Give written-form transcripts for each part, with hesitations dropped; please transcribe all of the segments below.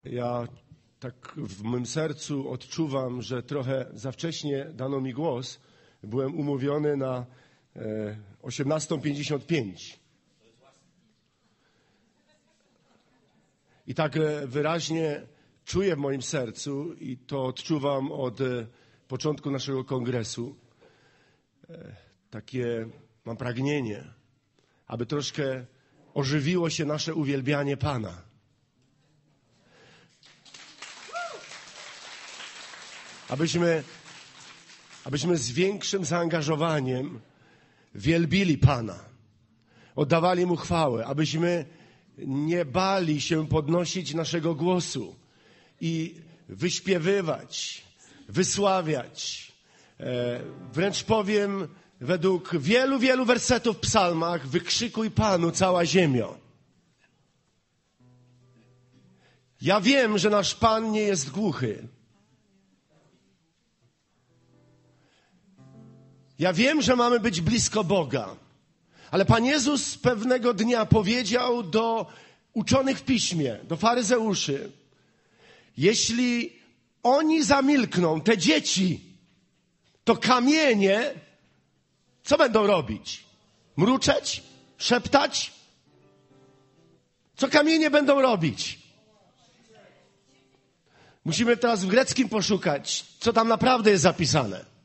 Ja tak w mym sercu odczuwam, że trochę za wcześnie dano mi głos. Byłem umówiony na 18:55. I tak wyraźnie czuję w moim sercu i to odczuwam od początku naszego kongresu. Takie mam pragnienie, aby troszkę ożywiło się nasze uwielbianie Pana. Abyśmy z większym zaangażowaniem wielbili Pana, oddawali Mu chwałę, abyśmy nie bali się podnosić naszego głosu i wyśpiewywać, wysławiać. Wręcz powiem, według wielu wersetów w psalmach, wykrzykuj Panu cała ziemio. Ja wiem, że nasz Pan nie jest głuchy. Ja wiem, że mamy być blisko Boga. Ale Pan Jezus pewnego dnia powiedział do uczonych w piśmie, do faryzeuszy: jeśli oni zamilkną, te dzieci, to kamienie, co będą robić? Mruczeć? Szeptać? Co kamienie będą robić? Musimy teraz w greckim poszukać, co tam naprawdę jest zapisane.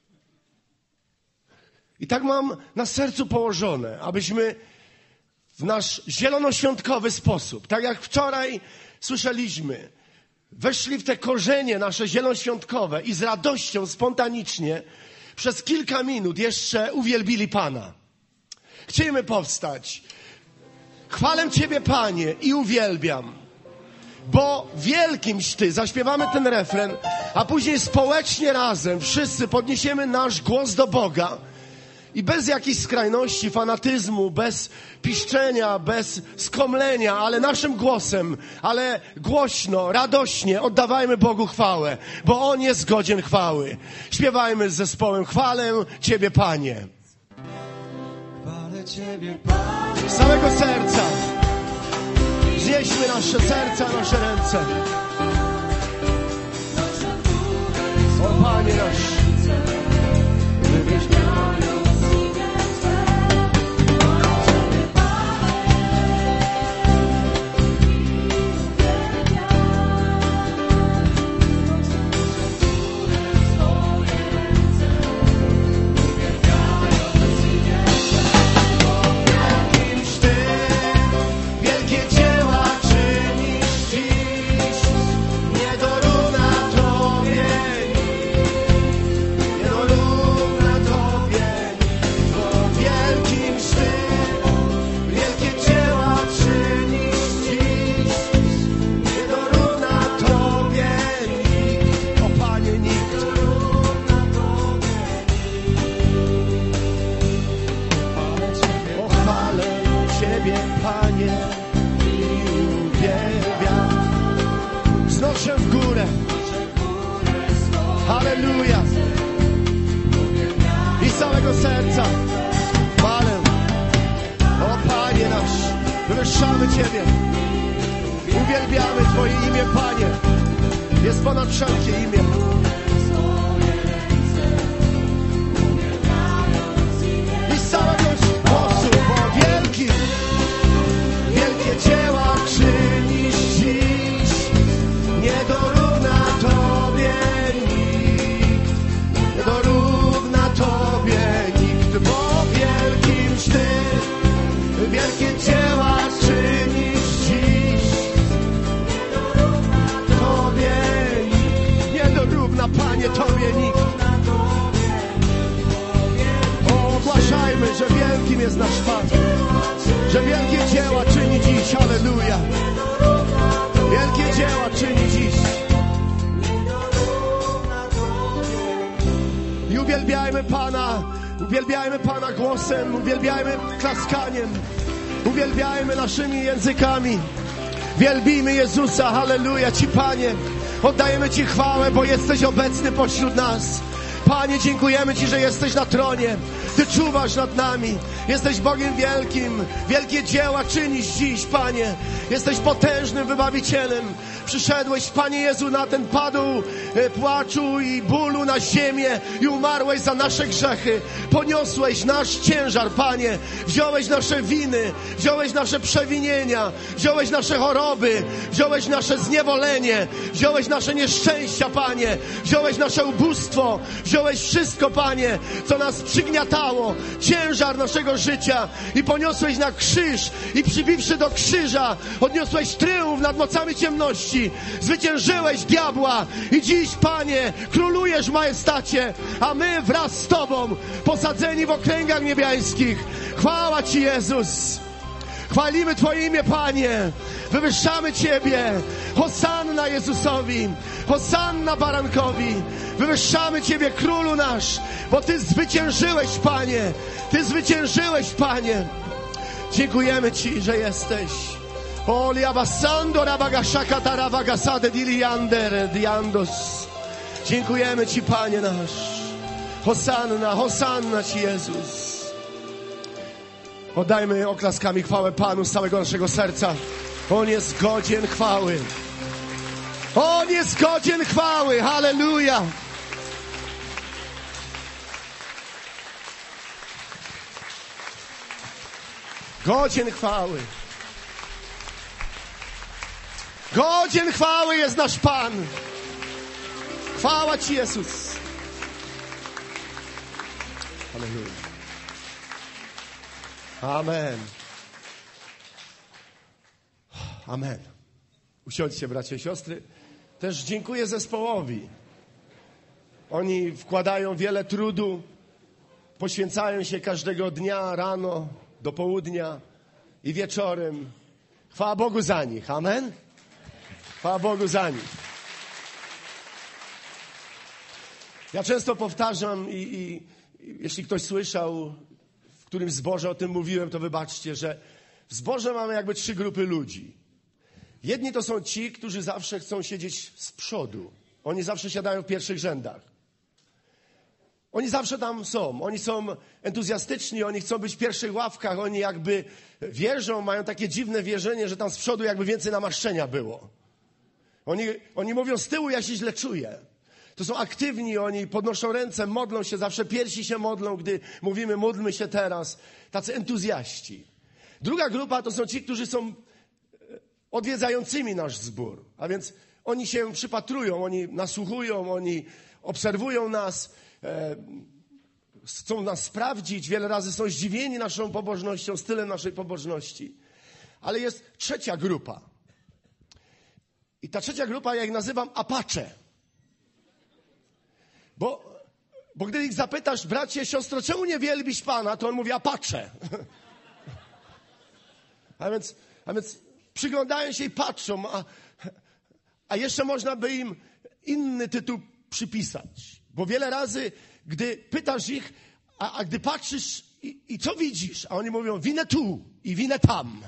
I tak mam na sercu położone, abyśmy w nasz zielonoświątkowy sposób, tak jak wczoraj słyszeliśmy, weszli w te korzenie nasze zielonoświątkowe i z radością, spontanicznie przez kilka minut jeszcze uwielbili Pana. Chcielibyśmy powstać. Chwalę Ciebie, Panie, i uwielbiam, bo wielkimś Ty. Zaśpiewamy ten refren, a później społecznie razem wszyscy podniesiemy nasz głos do Boga. I bez jakiejś skrajności, fanatyzmu, bez piszczenia, bez skomlenia, ale naszym głosem, ale głośno, radośnie oddawajmy Bogu chwałę, bo On jest godzien chwały. Śpiewajmy z zespołem: chwalę Ciebie, Panie. Chwalę Ciebie, Panie. Z całego serca. Znieśmy nasze serca, nasze ręce. O Panie nasz. Halleluja. I z całego serca chwalę. O Panie nasz, wywyższamy Ciebie. Uwielbiamy Twoje imię, Panie. Jest ponad wszelkie imię. I z całego głosu, bo wielkie dzieła czynisz dziś. Nie dorówna Tobie nikt, nie dorówna Tobie nikt, bo wielkimś Ty, wielkie dzieła czynisz dziś. Nie dorówna Tobie nikt, nie dorówna, Panie, Tobie nikt. O, ogłaszajmy, że wielkim jest nasz Pan, że wielkie dzieła czyni dziś. Halleluja. Wielkie dzieła czyni dziś. I uwielbiajmy Pana głosem, uwielbiajmy klaskaniem, uwielbiajmy naszymi językami. Wielbijmy Jezusa, halleluja Ci, Panie. Oddajemy Ci chwałę, bo jesteś obecny pośród nas. Panie, dziękujemy Ci, że jesteś na tronie. Ty czuwasz nad nami. Jesteś Bogiem wielkim. Wielkie dzieła czynisz dziś, Panie. Jesteś potężnym wybawicielem. Przyszedłeś, Panie Jezu, na ten padł płaczu i bólu na ziemię i umarłeś za nasze grzechy. Poniosłeś nasz ciężar, Panie. Wziąłeś nasze winy, wziąłeś nasze przewinienia, wziąłeś nasze choroby, wziąłeś nasze zniewolenie, wziąłeś nasze nieszczęścia, Panie. Wziąłeś nasze ubóstwo, wziąłeś wszystko, Panie, co nas przygniatało, ciężar naszego życia i poniosłeś na krzyż i przybiwszy do krzyża, odniosłeś tryumf nad mocami ciemności. Zwyciężyłeś diabła i dziś, Panie, królujesz w majestacie, a my wraz z Tobą posadzeni w okręgach niebiańskich. Chwała Ci, Jezus. Chwalimy Twoje imię, Panie. Wywyższamy Ciebie. Hosanna Jezusowi. Hosanna Barankowi. Wywyższamy Ciebie, Królu nasz, bo Ty zwyciężyłeś, Panie. Ty zwyciężyłeś, Panie. Dziękujemy Ci, że jesteś. Oli abassando rabagashaka tarabagasade diliander diandos. Dziękujemy Ci, Panie nasz. Hosanna, hosanna Ci, Jezus. Oddajmy oklaskami chwałę Panu z całego naszego serca. On jest godzien chwały. On jest godzien chwały. Halleluja. Godzien chwały. Godzien chwały jest nasz Pan. Chwała Ci, Jezus. Halleluja. Amen. Amen. Usiądźcie, bracia i siostry. Też dziękuję zespołowi. Oni wkładają wiele trudu, poświęcają się każdego dnia, rano, do południa i wieczorem. Chwała Bogu za nich. Amen. Chwała Bogu za nich. Ja często powtarzam i jeśli ktoś słyszał, w którym zborze o tym mówiłem, to wybaczcie, że w zborze mamy jakby 3 grupy ludzi. Jedni to są ci, którzy zawsze chcą siedzieć z przodu. Oni zawsze siadają w pierwszych rzędach. Oni zawsze tam są. Oni są entuzjastyczni, oni chcą być w pierwszych ławkach, oni jakby wierzą, mają takie dziwne wierzenie, że tam z przodu jakby więcej namaszczenia było. Oni mówią, z tyłu ja się źle czuję. To są aktywni, oni podnoszą ręce, modlą się, zawsze piersi się modlą, gdy mówimy módlmy się teraz. Tacy entuzjaści. Druga grupa to są ci, którzy są odwiedzającymi nasz zbór. A więc oni się przypatrują, oni nasłuchują, oni obserwują nas, chcą nas sprawdzić. Wiele razy są zdziwieni naszą pobożnością, stylem naszej pobożności. Ale jest trzecia grupa. I ta trzecia grupa, ja ich nazywam Apache. Bo gdy ich zapytasz, bracie, siostro, czemu nie wielbisz Pana, to on mówi Apache. A więc przyglądają się i patrzą, a jeszcze można by im inny tytuł przypisać. Bo wiele razy, gdy pytasz ich, a gdy patrzysz i co widzisz? A oni mówią, winę tu i winę tam.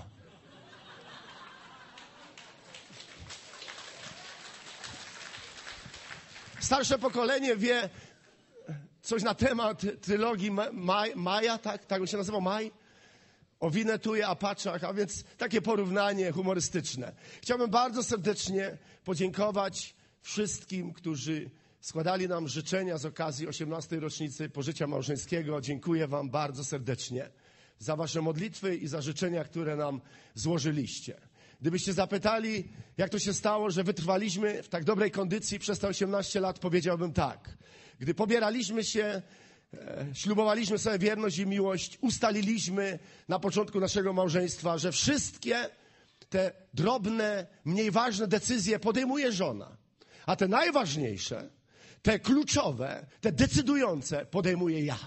Starsze pokolenie wie coś na temat trylogii Maja, tak on się nazywa, Maj? O Winnetou i Apachach, a więc takie porównanie humorystyczne. Chciałbym bardzo serdecznie podziękować wszystkim, którzy składali nam życzenia z okazji 18. rocznicy pożycia małżeńskiego. Dziękuję wam bardzo serdecznie za wasze modlitwy i za życzenia, które nam złożyliście. Gdybyście zapytali, jak to się stało, że wytrwaliśmy w tak dobrej kondycji przez te 18 lat, powiedziałbym tak. Gdy pobieraliśmy się, ślubowaliśmy sobie wierność i miłość, ustaliliśmy na początku naszego małżeństwa, że wszystkie te drobne, mniej ważne decyzje podejmuje żona, a te najważniejsze, te kluczowe, te decydujące podejmuję ja.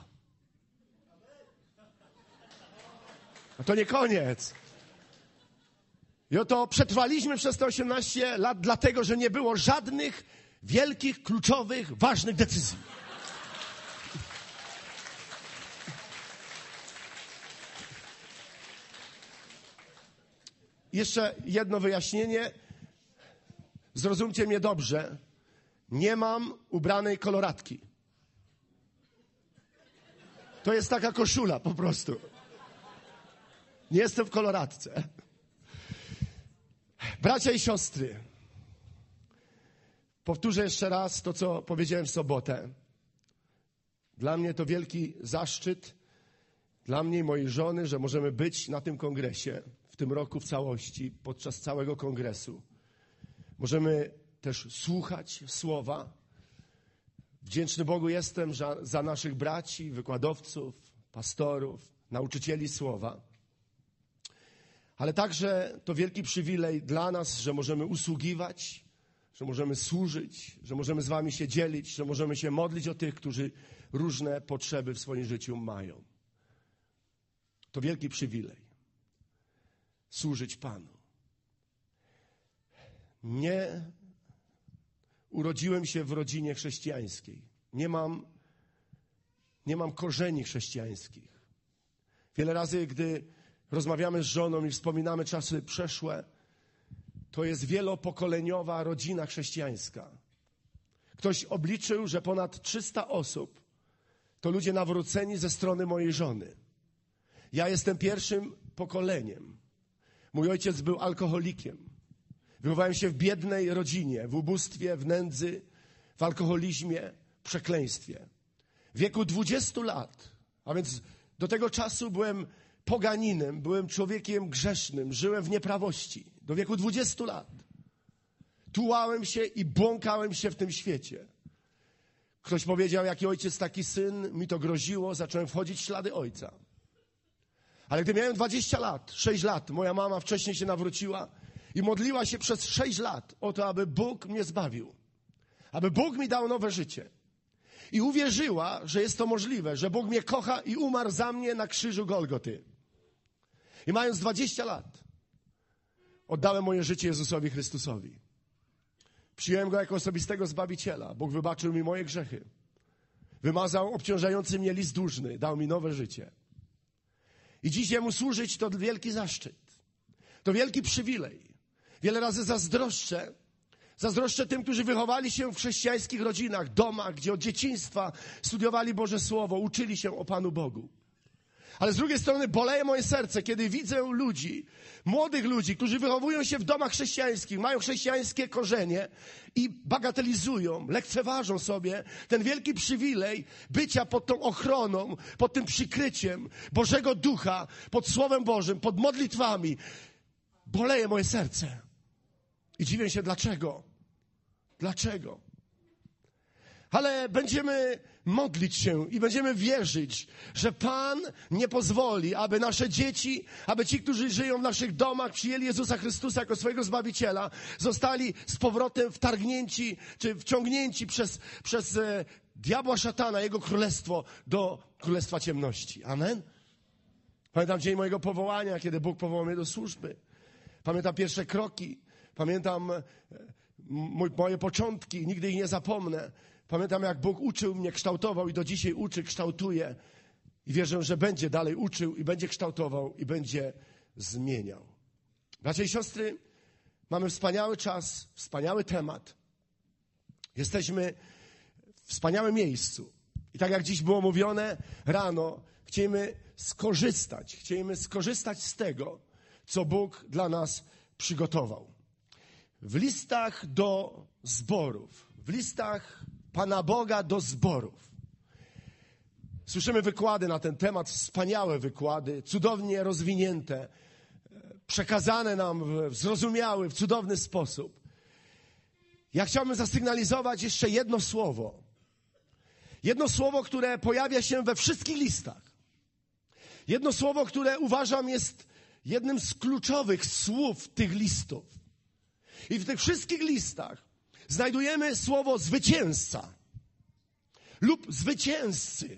A to nie koniec. I oto przetrwaliśmy przez te 18 lat dlatego, że nie było żadnych wielkich, kluczowych, ważnych decyzji. Jeszcze jedno wyjaśnienie. Zrozumcie mnie dobrze. Nie mam ubranej koloratki. To jest taka koszula po prostu. Nie jestem w koloradce. Bracia i siostry, powtórzę jeszcze raz to, co powiedziałem w sobotę. Dla mnie to wielki zaszczyt, dla mnie i mojej żony, że możemy być na tym kongresie w tym roku w całości, podczas całego kongresu. Możemy też słuchać słowa. Wdzięczny Bogu jestem za naszych braci, wykładowców, pastorów, nauczycieli słowa. Ale także to wielki przywilej dla nas, że możemy usługiwać, że możemy służyć, że możemy z wami się dzielić, że możemy się modlić o tych, którzy różne potrzeby w swoim życiu mają. To wielki przywilej. Służyć Panu. Nie urodziłem się w rodzinie chrześcijańskiej. Nie mam korzeni chrześcijańskich. Wiele razy, gdy rozmawiamy z żoną i wspominamy czasy przeszłe, to jest wielopokoleniowa rodzina chrześcijańska. Ktoś obliczył, że ponad 300 osób to ludzie nawróceni ze strony mojej żony. Ja jestem pierwszym pokoleniem. Mój ojciec był alkoholikiem. Wychowałem się w biednej rodzinie, w ubóstwie, w nędzy, w alkoholizmie, w przekleństwie. W wieku 20 lat, a więc do tego czasu byłem poganinem, byłem człowiekiem grzesznym, żyłem w nieprawości. Do wieku 20 lat. Tułałem się i błąkałem się w tym świecie. Ktoś powiedział, jaki ojciec, taki syn, mi to groziło, zacząłem wchodzić w ślady ojca. Ale gdy miałem 20 lat, 6 lat, moja mama wcześniej się nawróciła i modliła się przez 6 lat o to, aby Bóg mnie zbawił. Aby Bóg mi dał nowe życie. I uwierzyła, że jest to możliwe, że Bóg mnie kocha i umarł za mnie na krzyżu Golgoty. I mając 20 lat, oddałem moje życie Jezusowi Chrystusowi. Przyjąłem Go jako osobistego Zbawiciela. Bóg wybaczył mi moje grzechy. Wymazał obciążający mnie list dłużny. Dał mi nowe życie. I dziś Jemu służyć to wielki zaszczyt. To wielki przywilej. Wiele razy zazdroszczę tym, którzy wychowali się w chrześcijańskich rodzinach, domach, gdzie od dzieciństwa studiowali Boże Słowo, uczyli się o Panu Bogu. Ale z drugiej strony boleje moje serce, kiedy widzę ludzi, młodych ludzi, którzy wychowują się w domach chrześcijańskich, mają chrześcijańskie korzenie i bagatelizują, lekceważą sobie ten wielki przywilej bycia pod tą ochroną, pod tym przykryciem Bożego Ducha, pod Słowem Bożym, pod modlitwami. Boleje moje serce. I dziwię się, dlaczego? Dlaczego? Ale będziemy modlić się i będziemy wierzyć, że Pan nie pozwoli, aby nasze dzieci, aby ci, którzy żyją w naszych domach, przyjęli Jezusa Chrystusa jako swojego Zbawiciela, zostali z powrotem wtargnięci, czy wciągnięci przez diabła szatana, jego królestwo, do królestwa ciemności. Amen? Pamiętam dzień mojego powołania, kiedy Bóg powołał mnie do służby. Pamiętam pierwsze kroki. Pamiętam moje początki. Nigdy ich nie zapomnę. Pamiętam, jak Bóg uczył mnie, kształtował i do dzisiaj uczy, kształtuje. I wierzę, że będzie dalej uczył i będzie kształtował i będzie zmieniał. Bracia i siostry, mamy wspaniały czas, wspaniały temat. Jesteśmy w wspaniałym miejscu. I tak jak dziś było mówione rano, chcemy skorzystać z tego, co Bóg dla nas przygotował. W listach do zborów, w listach Pana Boga do zborów. Słyszymy wykłady na ten temat, wspaniałe wykłady, cudownie rozwinięte, przekazane nam w zrozumiały, w cudowny sposób. Ja chciałbym zasygnalizować jeszcze jedno słowo. Jedno słowo, które pojawia się we wszystkich listach. Jedno słowo, które uważam jest jednym z kluczowych słów tych listów. I w tych wszystkich listach znajdujemy słowo zwycięzca lub zwycięzcy.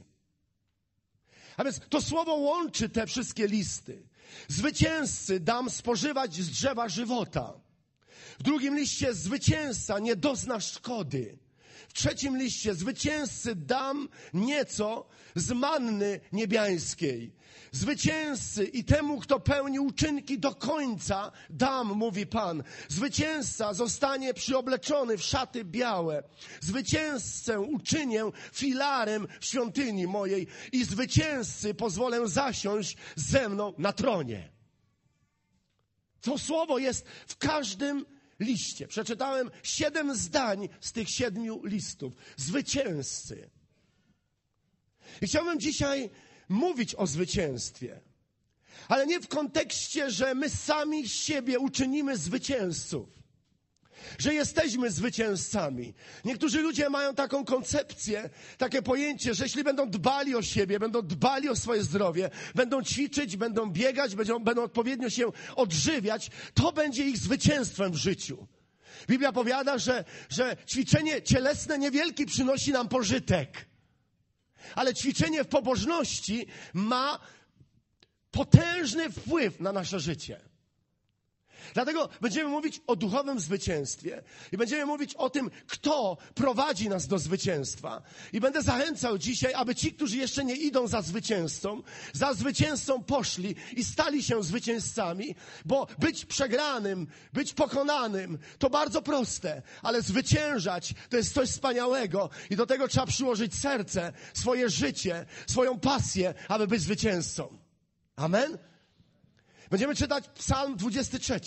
A więc to słowo łączy te wszystkie listy. Zwycięzcy dam spożywać z drzewa żywota. W drugim liście zwycięzca nie dozna szkody. W 3 liście: zwycięzcy dam nieco z manny niebiańskiej. Zwycięzcy i temu, kto pełni uczynki do końca, dam, mówi Pan. Zwycięzca zostanie przyobleczony w szaty białe. Zwycięzcę uczynię filarem w świątyni mojej i zwycięzcy pozwolę zasiąść ze mną na tronie. To słowo jest w każdym liście. Przeczytałem 7 zdań z tych 7 listów. Zwycięzcy. I chciałbym dzisiaj mówić o zwycięstwie. Ale nie w kontekście, że my sami siebie uczynimy zwycięzców. Że jesteśmy zwycięzcami. Niektórzy ludzie mają taką koncepcję, takie pojęcie, że jeśli będą dbali o siebie, będą dbali o swoje zdrowie, będą ćwiczyć, będą biegać, będą odpowiednio się odżywiać, to będzie ich zwycięstwem w życiu. Biblia powiada, że ćwiczenie cielesne niewielki przynosi nam pożytek. Ale ćwiczenie w pobożności ma potężny wpływ na nasze życie. Dlatego będziemy mówić o duchowym zwycięstwie i będziemy mówić o tym, kto prowadzi nas do zwycięstwa. I będę zachęcał dzisiaj, aby ci, którzy jeszcze nie idą za zwycięzcą poszli i stali się zwycięzcami, bo być przegranym, być pokonanym to bardzo proste, ale zwyciężać to jest coś wspaniałego i do tego trzeba przyłożyć serce, swoje życie, swoją pasję, aby być zwycięzcą. Amen? Będziemy czytać Psalm 23.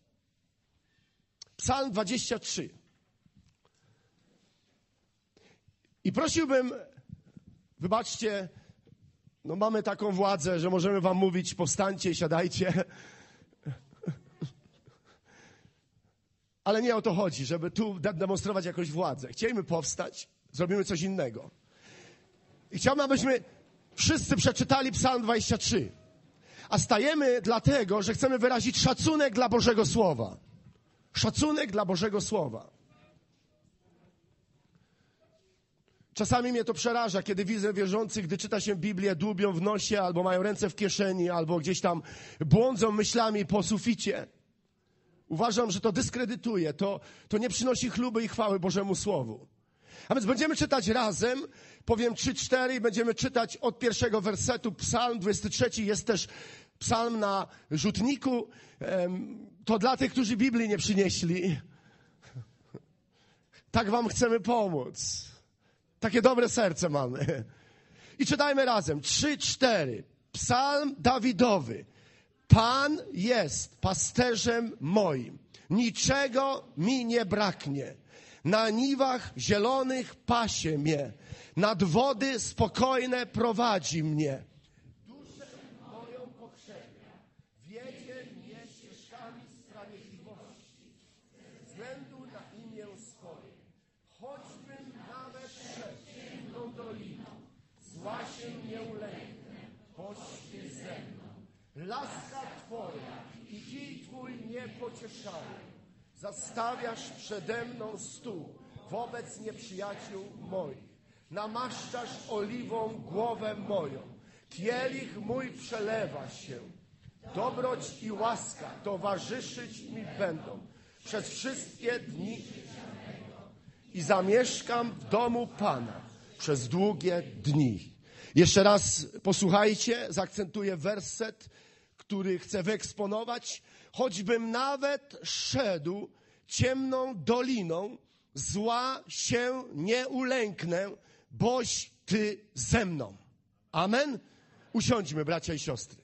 Psalm 23. I prosiłbym, wybaczcie, mamy taką władzę, że możemy wam mówić: powstańcie, siadajcie. Ale nie o to chodzi, żeby tu demonstrować jakąś władzę. Chcielibyśmy powstać, zrobimy coś innego. I chciałbym, abyśmy wszyscy przeczytali Psalm 23. A stajemy dlatego, że chcemy wyrazić szacunek dla Bożego Słowa. Szacunek dla Bożego Słowa. Czasami mnie to przeraża, kiedy widzę wierzących, gdy czyta się Biblię, dłubią w nosie, albo mają ręce w kieszeni, albo gdzieś tam błądzą myślami po suficie. Uważam, że to dyskredytuje, to nie przynosi chluby i chwały Bożemu Słowu. A więc będziemy czytać razem, powiem 3-4 i będziemy czytać od 1 wersetu. Psalm 23 jest też psalm na rzutniku. To dla tych, którzy Biblii nie przynieśli. Tak wam chcemy pomóc. Takie dobre serce mamy. I czytajmy razem. 3-4. Psalm Dawidowy. Pan jest pasterzem moim. Niczego mi nie braknie. Na niwach zielonych pasie mnie. Nad wody spokojne prowadzi mnie. Duszę moją pokrzepia. Wiedzie mnie ścieżkami sprawiedliwości. Ze względu na imię swoje. Choćbym nawet szedł ciemną doliną, zła się nie ulęknę, boś ty ze mną. Laska Twoja i kij Twój mnie pocieszają. Zastawiasz przede mną stół wobec nieprzyjaciół moich. Namaszczasz oliwą głowę moją. Kielich mój przelewa się. Dobroć i łaska towarzyszyć mi będą przez wszystkie dni i zamieszkam w domu Pana przez długie dni. Jeszcze raz posłuchajcie, zaakcentuję werset, który chcę wyeksponować. Choćbym nawet szedł ciemną doliną, zła się nie ulęknę, boś Ty ze mną. Amen? Usiądźmy, bracia i siostry.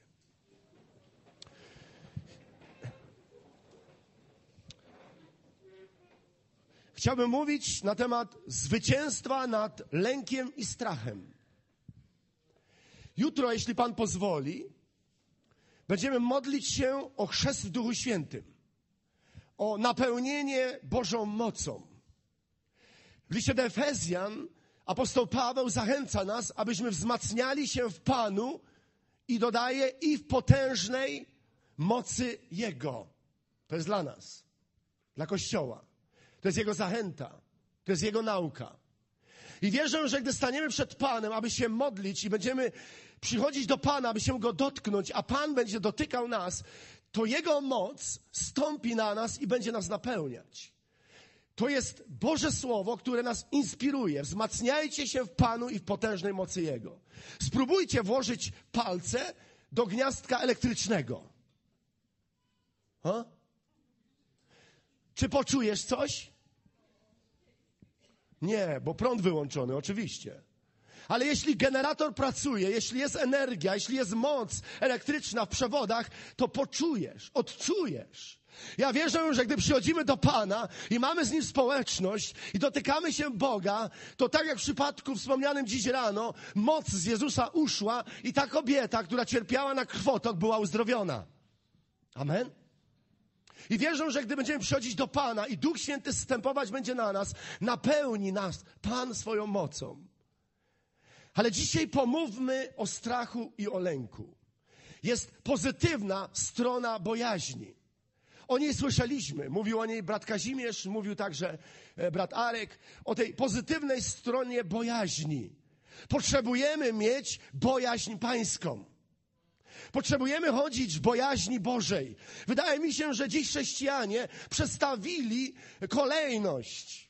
Chciałbym mówić na temat zwycięstwa nad lękiem i strachem. Jutro, jeśli Pan pozwoli, będziemy modlić się o chrzest w Duchu Świętym, o napełnienie Bożą mocą. W liście do Efezjan apostoł Paweł zachęca nas, abyśmy wzmacniali się w Panu i dodaje i w potężnej mocy Jego. To jest dla nas, dla Kościoła. To jest Jego zachęta, to jest Jego nauka. I wierzę, że gdy staniemy przed Panem, aby się modlić i będziemy przychodzić do Pana, aby się Go dotknąć, a Pan będzie dotykał nas, to Jego moc stąpi na nas i będzie nas napełniać. To jest Boże Słowo, które nas inspiruje. Wzmacniajcie się w Panu i w potężnej mocy Jego. Spróbujcie włożyć palce do gniazdka elektrycznego. Czy poczujesz coś? Nie, bo prąd wyłączony, oczywiście. Ale jeśli generator pracuje, jeśli jest energia, jeśli jest moc elektryczna w przewodach, to poczujesz, odczujesz. Ja wierzę, że gdy przychodzimy do Pana i mamy z Nim społeczność i dotykamy się Boga, to tak jak w przypadku wspomnianym dziś rano, moc z Jezusa uszła i ta kobieta, która cierpiała na krwotok, była uzdrowiona. Amen? I wierzę, że gdy będziemy przychodzić do Pana i Duch Święty zstępować będzie na nas, napełni nas Pan swoją mocą. Ale dzisiaj pomówmy o strachu i o lęku. Jest pozytywna strona bojaźni. O niej słyszeliśmy. Mówił o niej brat Kazimierz, mówił także brat Arek. O tej pozytywnej stronie bojaźni. Potrzebujemy mieć bojaźń pańską. Potrzebujemy chodzić w bojaźni Bożej. Wydaje mi się, że dziś chrześcijanie przestawili kolejność.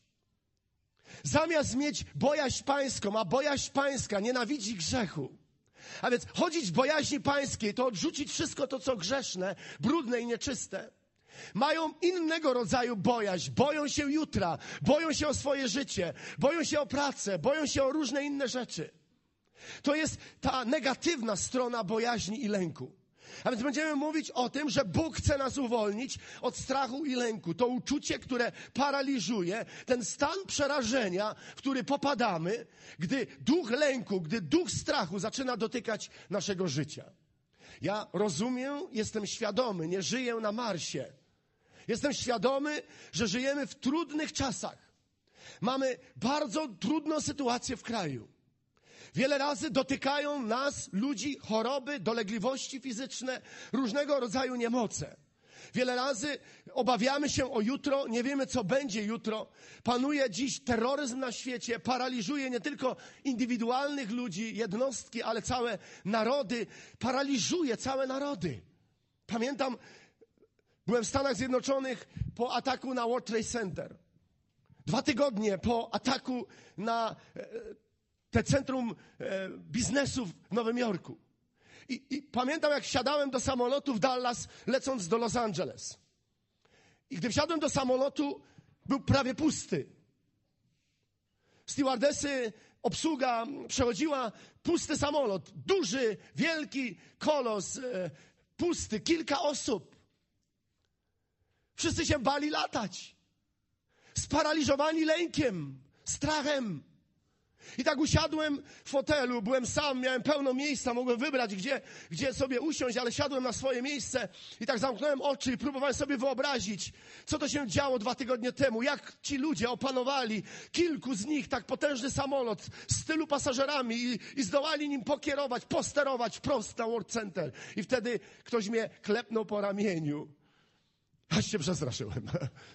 Zamiast mieć bojaźń pańską, a bojaźń pańska nienawidzi grzechu. A więc chodzić w bojaźni pańskiej to odrzucić wszystko to, co grzeszne, brudne i nieczyste. Mają innego rodzaju bojaźń. Boją się jutra, boją się o swoje życie, boją się o pracę, boją się o różne inne rzeczy. To jest ta negatywna strona bojaźni i lęku. A więc będziemy mówić o tym, że Bóg chce nas uwolnić od strachu i lęku. To uczucie, które paraliżuje, ten stan przerażenia, w który popadamy, gdy duch lęku, gdy duch strachu zaczyna dotykać naszego życia. Ja rozumiem, jestem świadomy, nie żyję na Marsie. Jestem świadomy, że żyjemy w trudnych czasach. Mamy bardzo trudną sytuację w kraju. Wiele razy dotykają nas, ludzi, choroby, dolegliwości fizyczne, różnego rodzaju niemoce. Wiele razy obawiamy się o jutro, nie wiemy, co będzie jutro. Panuje dziś terroryzm na świecie, paraliżuje nie tylko indywidualnych ludzi, jednostki, ale całe narody. Paraliżuje całe narody. Pamiętam, byłem w Stanach Zjednoczonych po ataku na World Trade Center. 2 tygodnie po ataku na te centrum biznesu w Nowym Jorku. I pamiętam, jak wsiadałem do samolotu w Dallas, lecąc do Los Angeles. I gdy wsiadłem do samolotu, był prawie pusty. Stewardesy, obsługa przechodziła, pusty samolot. Duży, wielki kolos, pusty, kilka osób. Wszyscy się bali latać. Sparaliżowani lękiem, strachem. I tak usiadłem w fotelu, byłem sam, miałem pełno miejsca, mogłem wybrać, gdzie sobie usiąść, ale siadłem na swoje miejsce i tak zamknąłem oczy i próbowałem sobie wyobrazić, co to się działo 2 tygodnie temu, jak ci ludzie opanowali, kilku z nich, tak potężny samolot z tylu pasażerami i zdołali nim pokierować, posterować wprost na World Center. I wtedy ktoś mnie klepnął po ramieniu. Aż się przestraszyłem.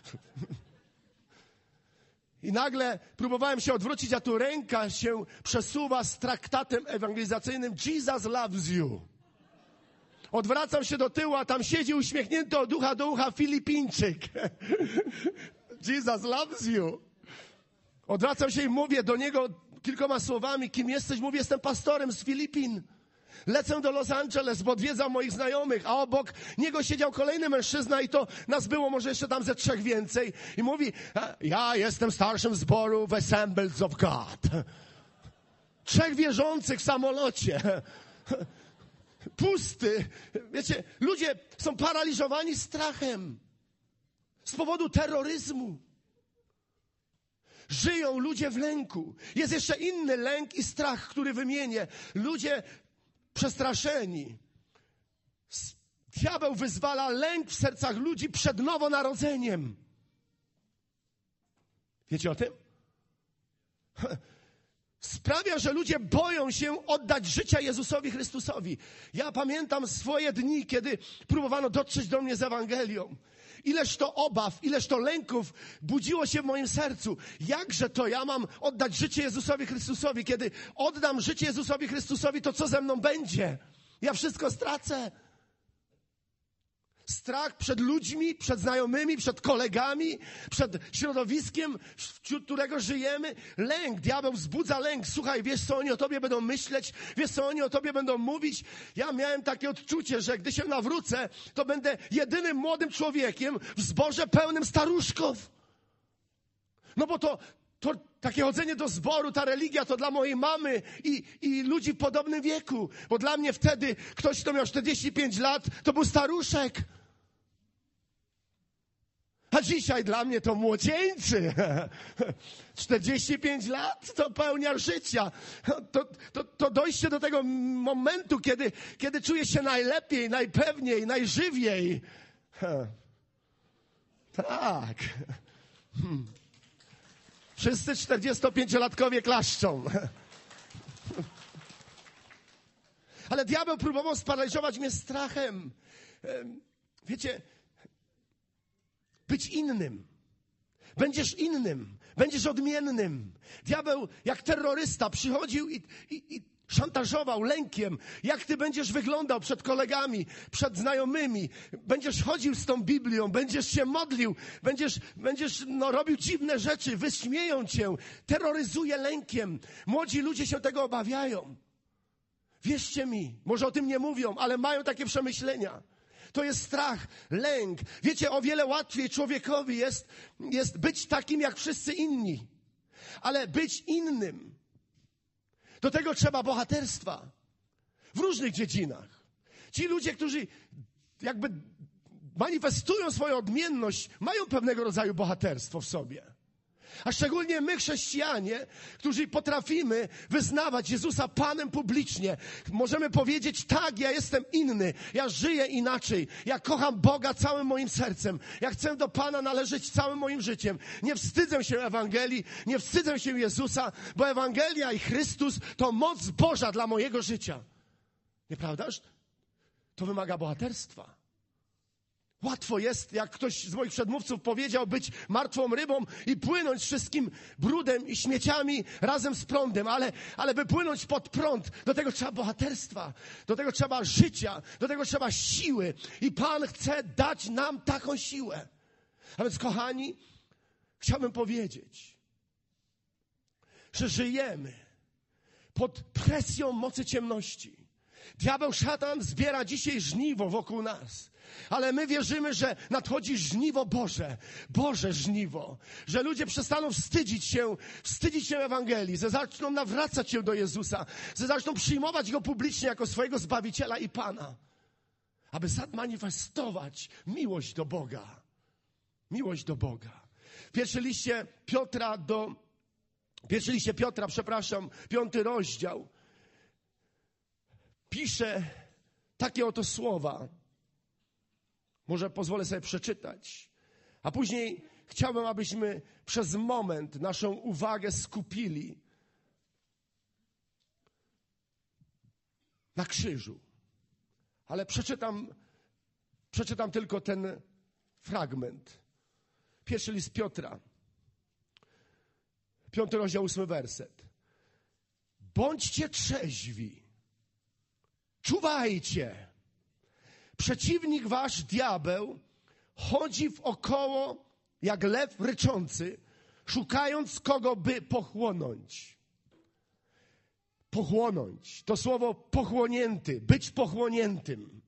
I nagle próbowałem się odwrócić, a tu ręka się przesuwa z traktatem ewangelizacyjnym Jesus loves you. Odwracam się do tyłu, a tam siedzi uśmiechnięty od ucha do ucha Filipińczyk. Jesus loves you. Odwracam się i mówię do niego kilkoma słowami. Kim jesteś? Mówię, jestem pastorem z Filipin. Lecę do Los Angeles, bo odwiedzam moich znajomych, a obok niego siedział kolejny mężczyzna i to nas było może jeszcze tam ze 3 więcej. I mówi, ja jestem starszym zboru w Assemblies of God. 3 wierzących w samolocie. Pusty. Wiecie, ludzie są paraliżowani strachem z powodu terroryzmu. Żyją ludzie w lęku. Jest jeszcze inny lęk i strach, który wymienię. Ludzie przestraszeni. Diabeł wyzwala lęk w sercach ludzi przed nowonarodzeniem. Wiecie o tym? Sprawia, że ludzie boją się oddać życia Jezusowi Chrystusowi. Ja pamiętam swoje dni, kiedy próbowano dotrzeć do mnie z Ewangelią. Ileż to obaw, ileż to lęków budziło się w moim sercu. Jakże to ja mam oddać życie Jezusowi Chrystusowi? Kiedy oddam życie Jezusowi Chrystusowi, to co ze mną będzie? Ja wszystko stracę. strach przed ludźmi, przed znajomymi, przed kolegami, przed środowiskiem, wśród którego żyjemy. Lęk, diabeł wzbudza lęk. Słuchaj, wiesz co oni o tobie będą myśleć? Wiesz co oni o tobie będą mówić? Ja miałem takie odczucie, że gdy się nawrócę, to będę jedynym młodym człowiekiem w zborze pełnym staruszków. No bo to takie chodzenie do zboru, ta religia to dla mojej mamy i ludzi w podobnym wieku. Bo dla mnie wtedy ktoś, kto miał 45 lat, to był staruszek. A dzisiaj dla mnie to młodzieńcy. 45 lat to pełnia życia. To dojście do tego momentu, kiedy czuję się najlepiej, najpewniej, najżywiej. Tak. Wszyscy 45-latkowie klaszczą. Ale diabeł próbował sparaliżować mnie strachem. Wiecie, być innym. Będziesz innym. Będziesz odmiennym. Diabeł jak terrorysta przychodził i szantażował lękiem. Jak ty będziesz wyglądał przed kolegami, przed znajomymi. Będziesz chodził z tą Biblią, będziesz się modlił, będziesz robił dziwne rzeczy, wyśmieją cię. Terroryzuje lękiem. Młodzi ludzie się tego obawiają. Wierzcie mi, może o tym nie mówią, ale mają takie przemyślenia. To jest strach, lęk. Wiecie, o wiele łatwiej człowiekowi jest być takim jak wszyscy inni. Ale być innym, do tego trzeba bohaterstwa. W różnych dziedzinach. Ci ludzie, którzy jakby manifestują swoją odmienność, mają pewnego rodzaju bohaterstwo w sobie. A szczególnie my, chrześcijanie, którzy potrafimy wyznawać Jezusa Panem publicznie. Możemy powiedzieć, tak, ja jestem inny, ja żyję inaczej, ja kocham Boga całym moim sercem, ja chcę do Pana należeć całym moim życiem. Nie wstydzę się Ewangelii, nie wstydzę się Jezusa, bo Ewangelia i Chrystus to moc Boża dla mojego życia. Nieprawdaż? To wymaga bohaterstwa. Łatwo jest, jak ktoś z moich przedmówców powiedział, być martwą rybą i płynąć wszystkim brudem i śmieciami razem z prądem, ale by płynąć pod prąd, do tego trzeba bohaterstwa, do tego trzeba życia, do tego trzeba siły i Pan chce dać nam taką siłę. A więc, kochani, chciałbym powiedzieć, że żyjemy pod presją mocy ciemności. Diabeł, szatan zbiera dzisiaj żniwo wokół nas. Ale my wierzymy, że nadchodzi żniwo Boże. Boże żniwo. Że ludzie przestaną wstydzić się Ewangelii. Że zaczną nawracać się do Jezusa. Że zaczną przyjmować Go publicznie jako swojego Zbawiciela i Pana. Aby zamanifestować miłość do Boga. Miłość do Boga. W pierwszym liście Piotra, 5 rozdział. Pisze takie oto słowa. Może pozwolę sobie przeczytać. A później chciałbym, abyśmy przez moment naszą uwagę skupili na krzyżu. Ale przeczytam tylko ten fragment. Pierwszy list Piotra. 5 rozdział, 8 werset. Bądźcie trzeźwi. Czuwajcie. Przeciwnik wasz, diabeł, chodzi wokoło jak lew ryczący, szukając kogo by pochłonąć. Pochłonąć. To słowo pochłonięty, być pochłoniętym.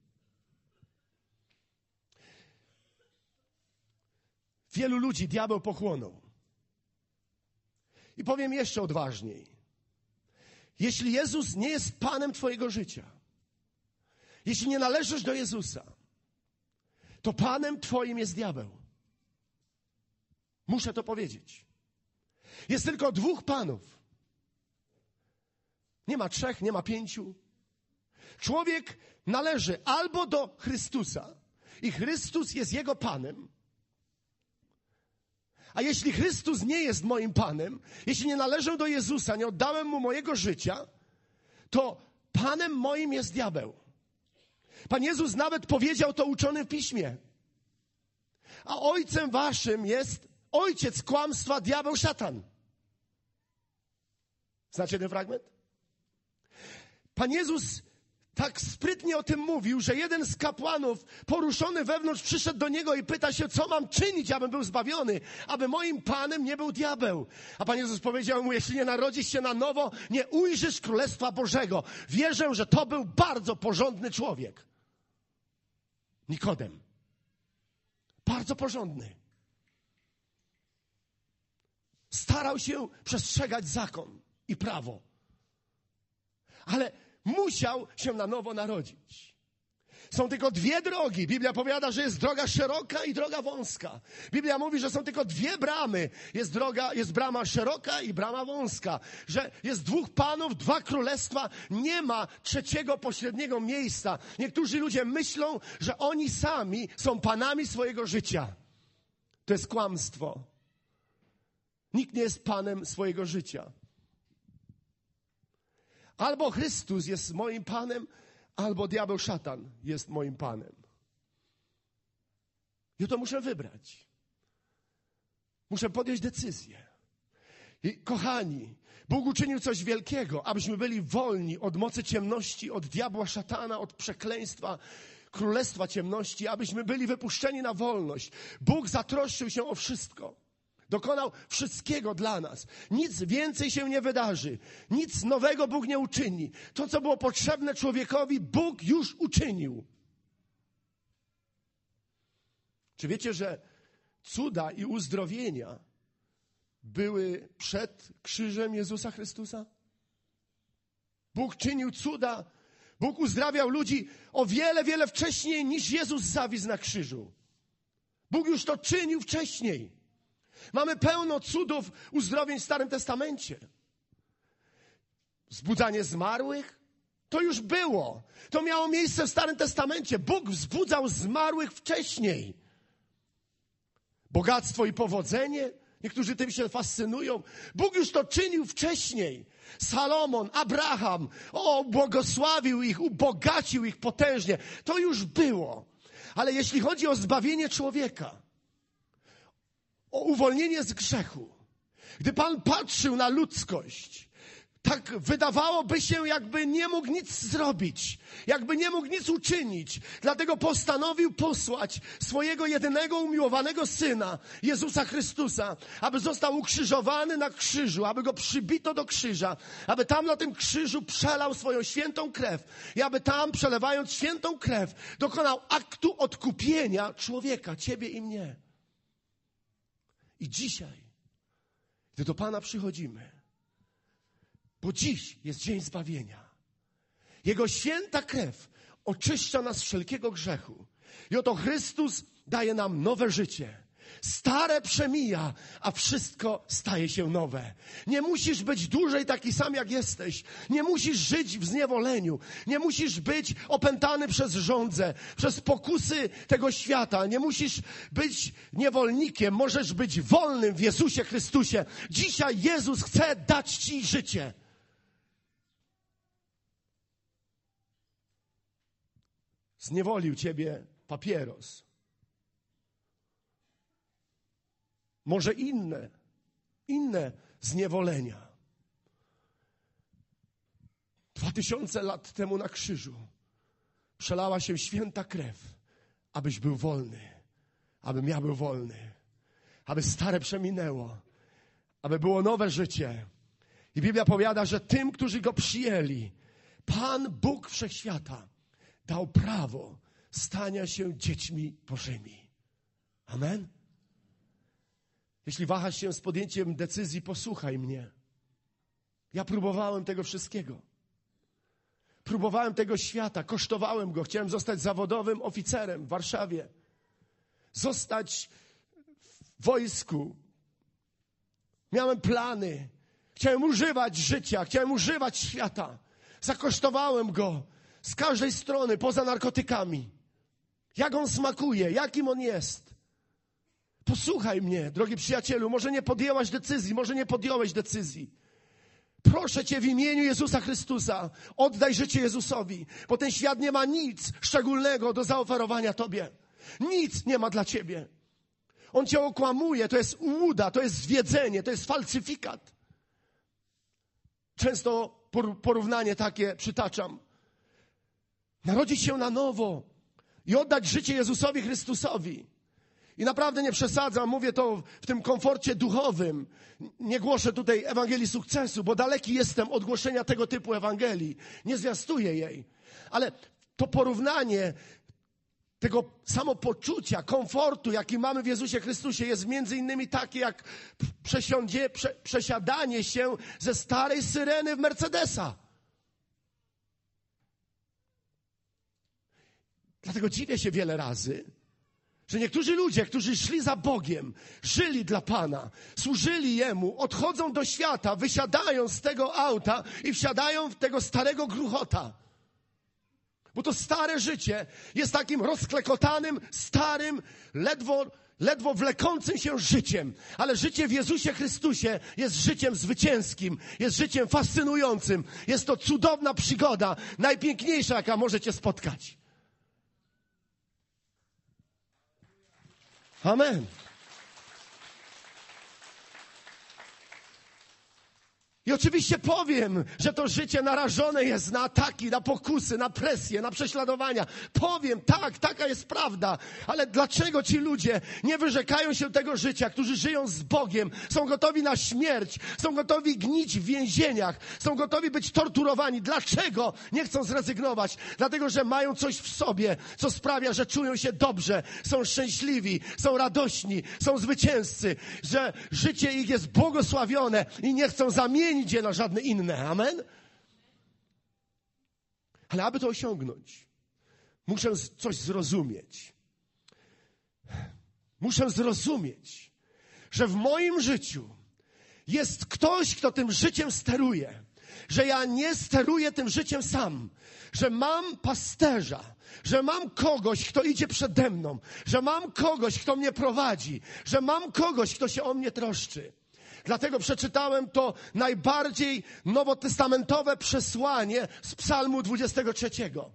Wielu ludzi diabeł pochłonął. I powiem jeszcze odważniej. Jeśli Jezus nie jest Panem twojego życia, jeśli nie należysz do Jezusa, to Panem twoim jest diabeł. Muszę to powiedzieć. Jest tylko 2 panów. Nie ma 3, nie ma 5. Człowiek należy albo do Chrystusa i Chrystus jest jego Panem. A jeśli Chrystus nie jest moim Panem, jeśli nie należę do Jezusa, nie oddałem Mu mojego życia, to Panem moim jest diabeł. Pan Jezus nawet powiedział to uczonym w Piśmie. A ojcem waszym jest ojciec kłamstwa, diabeł, szatan. Znacie ten fragment? Pan Jezus tak sprytnie o tym mówił, że jeden z kapłanów poruszony wewnątrz przyszedł do niego i pyta się, co mam czynić, abym był zbawiony, aby moim Panem nie był diabeł. A Pan Jezus powiedział mu, jeśli nie narodzisz się na nowo, nie ujrzysz Królestwa Bożego. Wierzę, że to był bardzo porządny człowiek. Nikodem. Bardzo porządny. Starał się przestrzegać zakon i prawo. Ale musiał się na nowo narodzić. Są tylko dwie drogi. Biblia powiada, że jest droga szeroka i droga wąska. Biblia mówi, że są tylko dwie bramy. Jest brama szeroka i brama wąska. Że jest dwóch panów, dwa królestwa. Nie ma trzeciego pośredniego miejsca. Niektórzy ludzie myślą, że oni sami są panami swojego życia. To jest kłamstwo. Nikt nie jest panem swojego życia. Albo Chrystus jest moim Panem, albo diabeł szatan jest moim Panem. I to muszę wybrać. Muszę podjąć decyzję. I kochani, Bóg uczynił coś wielkiego, abyśmy byli wolni od mocy ciemności, od diabła szatana, od przekleństwa, królestwa ciemności, abyśmy byli wypuszczeni na wolność. Bóg zatroszczył się o wszystko. Dokonał wszystkiego dla nas. Nic więcej się nie wydarzy. Nic nowego Bóg nie uczyni. To, co było potrzebne człowiekowi, Bóg już uczynił. Czy wiecie, że cuda i uzdrowienia były przed krzyżem Jezusa Chrystusa? Bóg czynił cuda. Bóg uzdrawiał ludzi o wiele, wiele wcześniej, niż Jezus zawisł na krzyżu. Bóg już to czynił wcześniej. Mamy pełno cudów uzdrowień w Starym Testamencie. Wzbudzanie zmarłych, to już było. To miało miejsce w Starym Testamencie. Bóg wzbudzał zmarłych wcześniej. Bogactwo i powodzenie, niektórzy tym się fascynują. Bóg już to czynił wcześniej. Salomon, Abraham, błogosławił ich, ubogacił ich potężnie. To już było. Ale jeśli chodzi o zbawienie człowieka, o uwolnienie z grzechu. Gdy Pan patrzył na ludzkość, tak wydawałoby się, jakby nie mógł nic zrobić, jakby nie mógł nic uczynić. Dlatego postanowił posłać swojego jedynego umiłowanego Syna, Jezusa Chrystusa, aby został ukrzyżowany na krzyżu, aby Go przybito do krzyża, aby tam na tym krzyżu przelał swoją świętą krew i aby tam, przelewając świętą krew, dokonał aktu odkupienia człowieka, ciebie i mnie. I dzisiaj, gdy do Pana przychodzimy, bo dziś jest dzień zbawienia. Jego święta krew oczyszcza nas z wszelkiego grzechu. I oto Chrystus daje nam nowe życie. Stare przemija, a wszystko staje się nowe. Nie musisz być dłużej taki sam, jak jesteś. Nie musisz żyć w zniewoleniu. Nie musisz być opętany przez żądzę, przez pokusy tego świata. Nie musisz być niewolnikiem. Możesz być wolnym w Jezusie Chrystusie. Dzisiaj Jezus chce dać ci życie. Zniewolił ciebie papieros. Może inne zniewolenia. 2000 lat temu na krzyżu przelała się święta krew, abyś był wolny, abym ja był wolny, aby stare przeminęło, aby było nowe życie. I Biblia powiada, że tym, którzy Go przyjęli, Pan Bóg Wszechświata dał prawo stania się dziećmi Bożymi. Amen? Jeśli wahasz się z podjęciem decyzji, posłuchaj mnie. Ja próbowałem tego wszystkiego. Próbowałem tego świata, kosztowałem go. Chciałem zostać zawodowym oficerem w Warszawie. Zostać w wojsku. Miałem plany. Chciałem używać życia, chciałem używać świata. Zakosztowałem go z każdej strony, poza narkotykami. Jak on smakuje, jakim on jest. Posłuchaj mnie, drogi przyjacielu, może nie podjęłaś decyzji, może nie podjąłeś decyzji. Proszę Cię w imieniu Jezusa Chrystusa, oddaj życie Jezusowi, bo ten świat nie ma nic szczególnego do zaoferowania Tobie. Nic nie ma dla Ciebie. On Cię okłamuje, to jest ułuda, to jest zwiedzenie, to jest falsyfikat. Często porównanie takie przytaczam. Narodzić się na nowo i oddać życie Jezusowi Chrystusowi. I naprawdę nie przesadzam, mówię to w tym komforcie duchowym. Nie głoszę tutaj Ewangelii sukcesu, bo daleki jestem od głoszenia tego typu Ewangelii. Nie zwiastuję jej. Ale to porównanie tego samopoczucia, komfortu, jaki mamy w Jezusie Chrystusie, jest między innymi takie jak przesiadanie się ze starej Syreny w Mercedesa. Dlatego dziwię się wiele razy, że niektórzy ludzie, którzy szli za Bogiem, żyli dla Pana, służyli Jemu, odchodzą do świata, wysiadają z tego auta i wsiadają w tego starego gruchota. Bo to stare życie jest takim rozklekotanym, starym, ledwo wlekącym się życiem. Ale życie w Jezusie Chrystusie jest życiem zwycięskim, jest życiem fascynującym. Jest to cudowna przygoda, najpiękniejsza, jaka możecie spotkać. Amen. I oczywiście powiem, że to życie narażone jest na ataki, na pokusy, na presję, na prześladowania. Powiem, tak, taka jest prawda. Ale dlaczego ci ludzie nie wyrzekają się tego życia, którzy żyją z Bogiem, są gotowi na śmierć, są gotowi gnić w więzieniach, są gotowi być torturowani? Dlaczego nie chcą zrezygnować? Dlatego, że mają coś w sobie, co sprawia, że czują się dobrze, są szczęśliwi, są radośni, są zwycięzcy, że życie ich jest błogosławione i nie chcą zamienić je na żadne inne. Amen? Ale aby to osiągnąć, muszę coś zrozumieć. Muszę zrozumieć, że w moim życiu jest ktoś, kto tym życiem steruje. Że ja nie steruję tym życiem sam. Że mam pasterza. Że mam kogoś, kto idzie przede mną. Że mam kogoś, kto mnie prowadzi. Że mam kogoś, kto się o mnie troszczy. Dlatego przeczytałem to najbardziej nowotestamentowe przesłanie z Psalmu 23.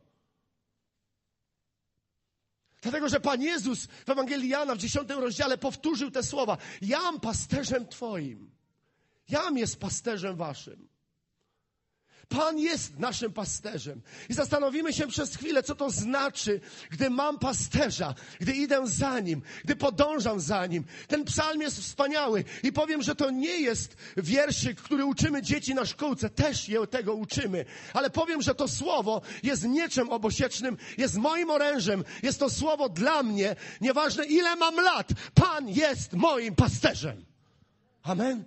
Dlatego, że Pan Jezus w Ewangelii Jana w 10 rozdziale powtórzył te słowa. Jam pasterzem Twoim. Jam jest pasterzem Waszym. Pan jest naszym pasterzem. I zastanowimy się przez chwilę, co to znaczy, gdy mam pasterza, gdy idę za Nim, gdy podążam za Nim. Ten psalm jest wspaniały i powiem, że to nie jest wierszyk, który uczymy dzieci na szkółce. Też je tego uczymy. Ale powiem, że to słowo jest mieczem obosiecznym, jest moim orężem. Jest to słowo dla mnie, nieważne ile mam lat. Pan jest moim pasterzem. Amen.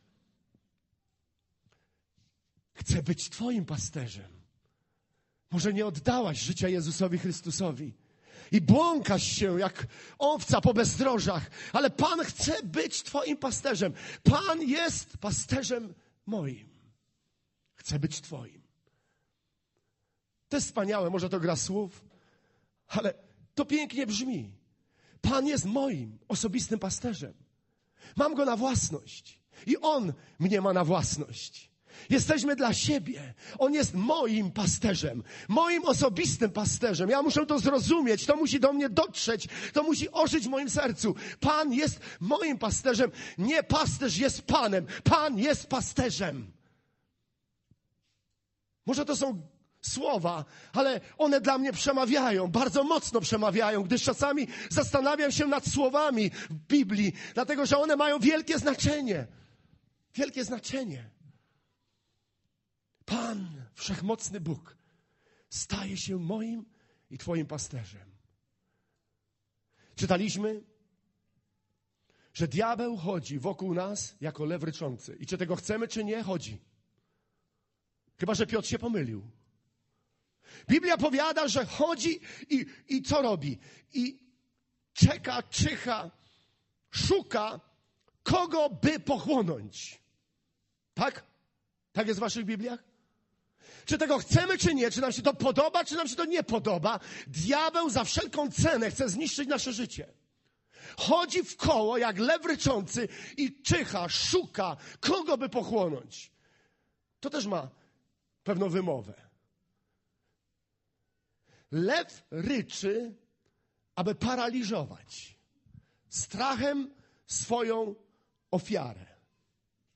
Chcę być Twoim pasterzem. Może nie oddałaś życia Jezusowi Chrystusowi i błąkasz się jak owca po bezdrożach, ale Pan chce być Twoim pasterzem. Pan jest pasterzem moim. Chcę być Twoim. To jest wspaniałe, może to gra słów, ale to pięknie brzmi. Pan jest moim osobistym pasterzem. Mam Go na własność i On mnie ma na własność. Jesteśmy dla siebie. On jest moim pasterzem, moim osobistym pasterzem. Ja muszę to zrozumieć, to musi do mnie dotrzeć, to musi ożyć w moim sercu. Pan jest moim pasterzem. Nie pasterz jest Panem, Pan jest pasterzem. Może to są słowa, ale one dla mnie przemawiają, bardzo mocno przemawiają, gdyż czasami zastanawiam się nad słowami w Biblii, dlatego że one mają wielkie znaczenie. Wielkie znaczenie. Pan, wszechmocny Bóg, staje się moim i Twoim pasterzem. Czytaliśmy, że diabeł chodzi wokół nas jako lew ryczący. I czy tego chcemy, czy nie, chodzi. Chyba że Piotr się pomylił. Biblia powiada, że chodzi i co robi? I czeka, czyha, szuka, kogo by pochłonąć. Tak? Tak jest w waszych Bibliach? Czy tego chcemy, czy nie? Czy nam się to podoba, czy nam się to nie podoba? Diabeł za wszelką cenę chce zniszczyć nasze życie. Chodzi w koło jak lew ryczący i czyha, szuka, kogo by pochłonąć. To też ma pewną wymowę. Lew ryczy, aby paraliżować strachem swoją ofiarę.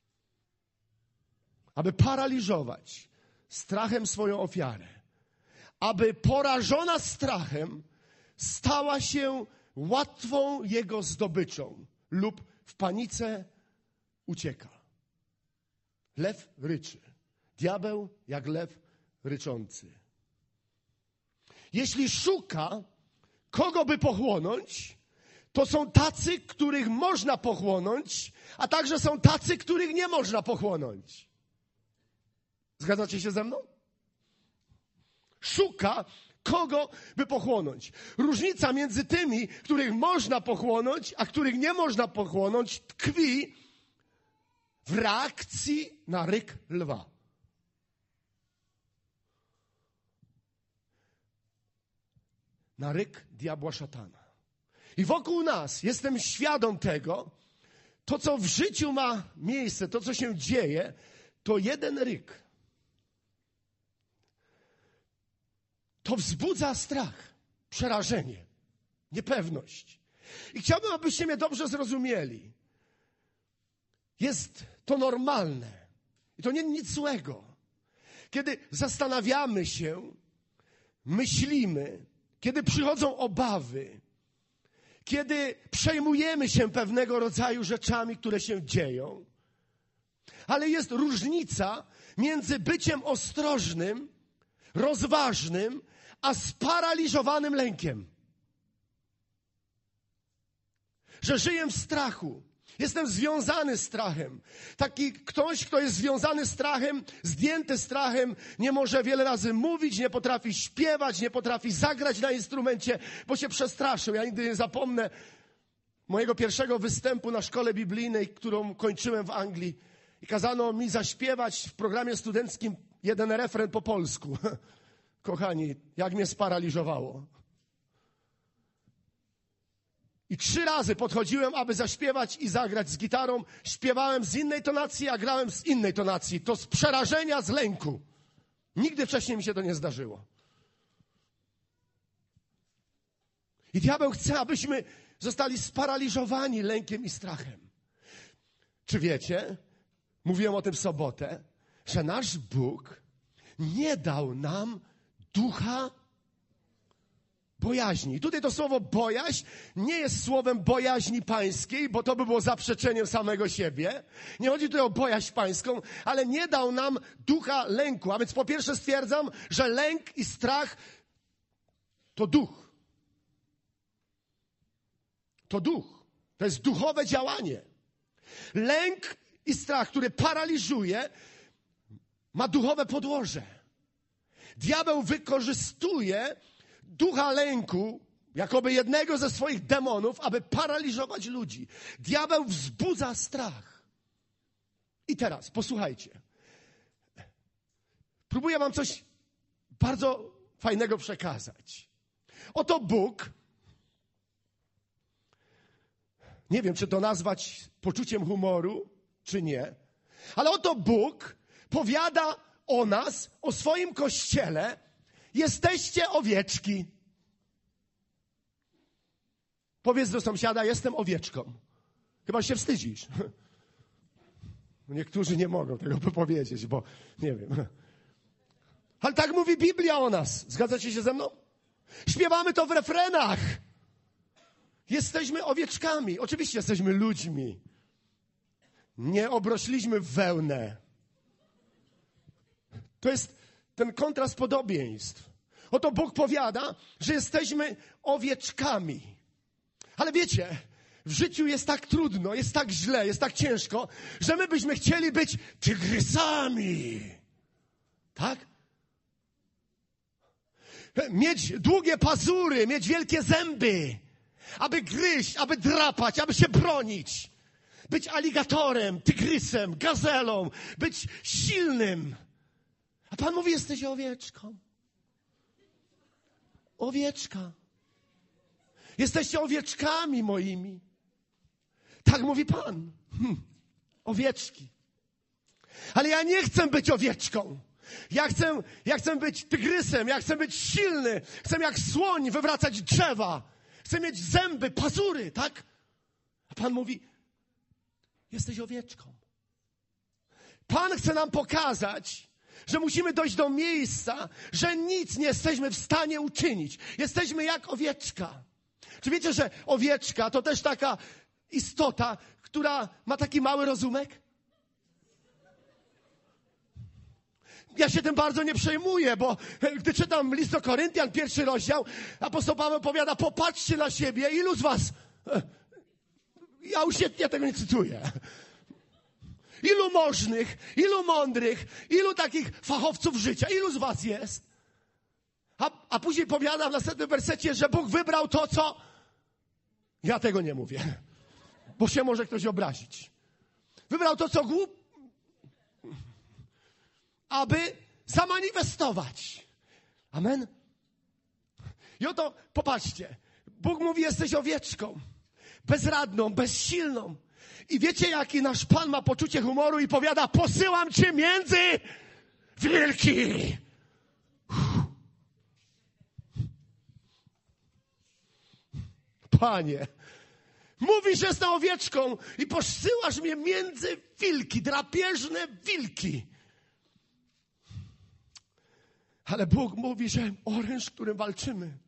Aby paraliżować strachem swoją ofiarę. aby porażona strachem stała się łatwą jego zdobyczą lub w panice ucieka. Lew ryczy. Diabeł jak lew ryczący. Jeśli szuka, kogo by pochłonąć, to są tacy, których można pochłonąć, a także są tacy, których nie można pochłonąć. Zgadzacie się ze mną? Szuka, kogo by pochłonąć. Różnica między tymi, których można pochłonąć, a których nie można pochłonąć, tkwi w reakcji na ryk lwa. Na ryk diabła szatana. I wokół nas, jestem świadom tego, to co w życiu ma miejsce, to co się dzieje, to jeden ryk. To wzbudza strach, przerażenie, niepewność. I chciałbym, abyście mnie dobrze zrozumieli. Jest to normalne. I to nie nic złego. Kiedy zastanawiamy się, myślimy, kiedy przychodzą obawy, kiedy przejmujemy się pewnego rodzaju rzeczami, które się dzieją. Ale jest różnica między byciem ostrożnym, rozważnym, a sparaliżowanym lękiem. Że żyję w strachu. Jestem związany strachem. Taki ktoś, kto jest związany strachem, zdjęty strachem, nie może wiele razy mówić, nie potrafi śpiewać, nie potrafi zagrać na instrumencie, bo się przestraszył. Ja nigdy nie zapomnę mojego pierwszego występu na szkole biblijnej, którą kończyłem w Anglii. I kazano mi zaśpiewać w programie studenckim jeden refren po polsku. Kochani, jak mnie sparaliżowało. I 3 razy podchodziłem, aby zaśpiewać i zagrać z gitarą. Śpiewałem z innej tonacji, a grałem z innej tonacji. To z przerażenia, z lęku. Nigdy wcześniej mi się to nie zdarzyło. I diabeł chce, abyśmy zostali sparaliżowani lękiem i strachem. Czy wiecie, mówiłem o tym w sobotę, że nasz Bóg nie dał nam ducha bojaźni. I tutaj to słowo bojaźń nie jest słowem bojaźni pańskiej, bo to by było zaprzeczeniem samego siebie. Nie chodzi tutaj o bojaźń pańską, ale nie dał nam ducha lęku. A więc po pierwsze stwierdzam, że lęk i strach to duch. To duch. To jest duchowe działanie. Lęk i strach, który paraliżuje, ma duchowe podłoże. Diabeł wykorzystuje ducha lęku, jakoby jednego ze swoich demonów, aby paraliżować ludzi. Diabeł wzbudza strach. I teraz, posłuchajcie. Próbuję wam coś bardzo fajnego przekazać. Oto Bóg, nie wiem, czy to nazwać poczuciem humoru, czy nie, ale oto Bóg powiada o nas, o swoim Kościele: jesteście owieczki. Powiedz do sąsiada: jestem owieczką. Chyba się wstydzisz. Niektórzy nie mogą tego powiedzieć, bo nie wiem. Ale tak mówi Biblia o nas. Zgadzacie się ze mną? Śpiewamy to w refrenach. Jesteśmy owieczkami. Oczywiście jesteśmy ludźmi. Nie obrośliśmy w wełnę. To jest ten kontrast podobieństw. Oto Bóg powiada, że jesteśmy owieczkami. Ale wiecie, w życiu jest tak trudno, jest tak źle, jest tak ciężko, że my byśmy chcieli być tygrysami. Tak? Mieć długie pazury, mieć wielkie zęby, aby gryźć, aby drapać, aby się bronić. Być aligatorem, tygrysem, gazelą, być silnym. A Pan mówi: jesteś owieczką. Owieczka. Jesteście owieczkami moimi. Tak mówi Pan. Owieczki. Ale ja nie chcę być owieczką. Ja chcę być tygrysem, ja chcę być silny. Chcę jak słoń wywracać drzewa. Chcę mieć zęby, pazury, tak? A Pan mówi: jesteś owieczką. Pan chce nam pokazać, Że musimy dojść do miejsca, że nic nie jesteśmy w stanie uczynić. Jesteśmy jak owieczka. Czy wiecie, że owieczka to też taka istota, która ma taki mały rozumek? Ja się tym bardzo nie przejmuję, bo gdy czytam list do Koryntian, 1 rozdział, apostoł Paweł powiada, popatrzcie na siebie, ilu z was... Ja tego nie cytuję. Ilu możnych, ilu mądrych, ilu takich fachowców życia, ilu z was jest? A później powiada w następnym wersecie, że Bóg wybrał to, co... Ja tego nie mówię, bo się może ktoś obrazić. Wybrał to, co aby zamanifestować. Amen? I oto, popatrzcie, Bóg mówi, jesteś owieczką, bezradną, bezsilną. I wiecie, jaki nasz Pan ma poczucie humoru i powiada, posyłam cię między wilki. Panie, mówisz, że jestem owieczką i posyłasz mnie między wilki, drapieżne wilki. Ale Bóg mówi, że oręż, którym walczymy,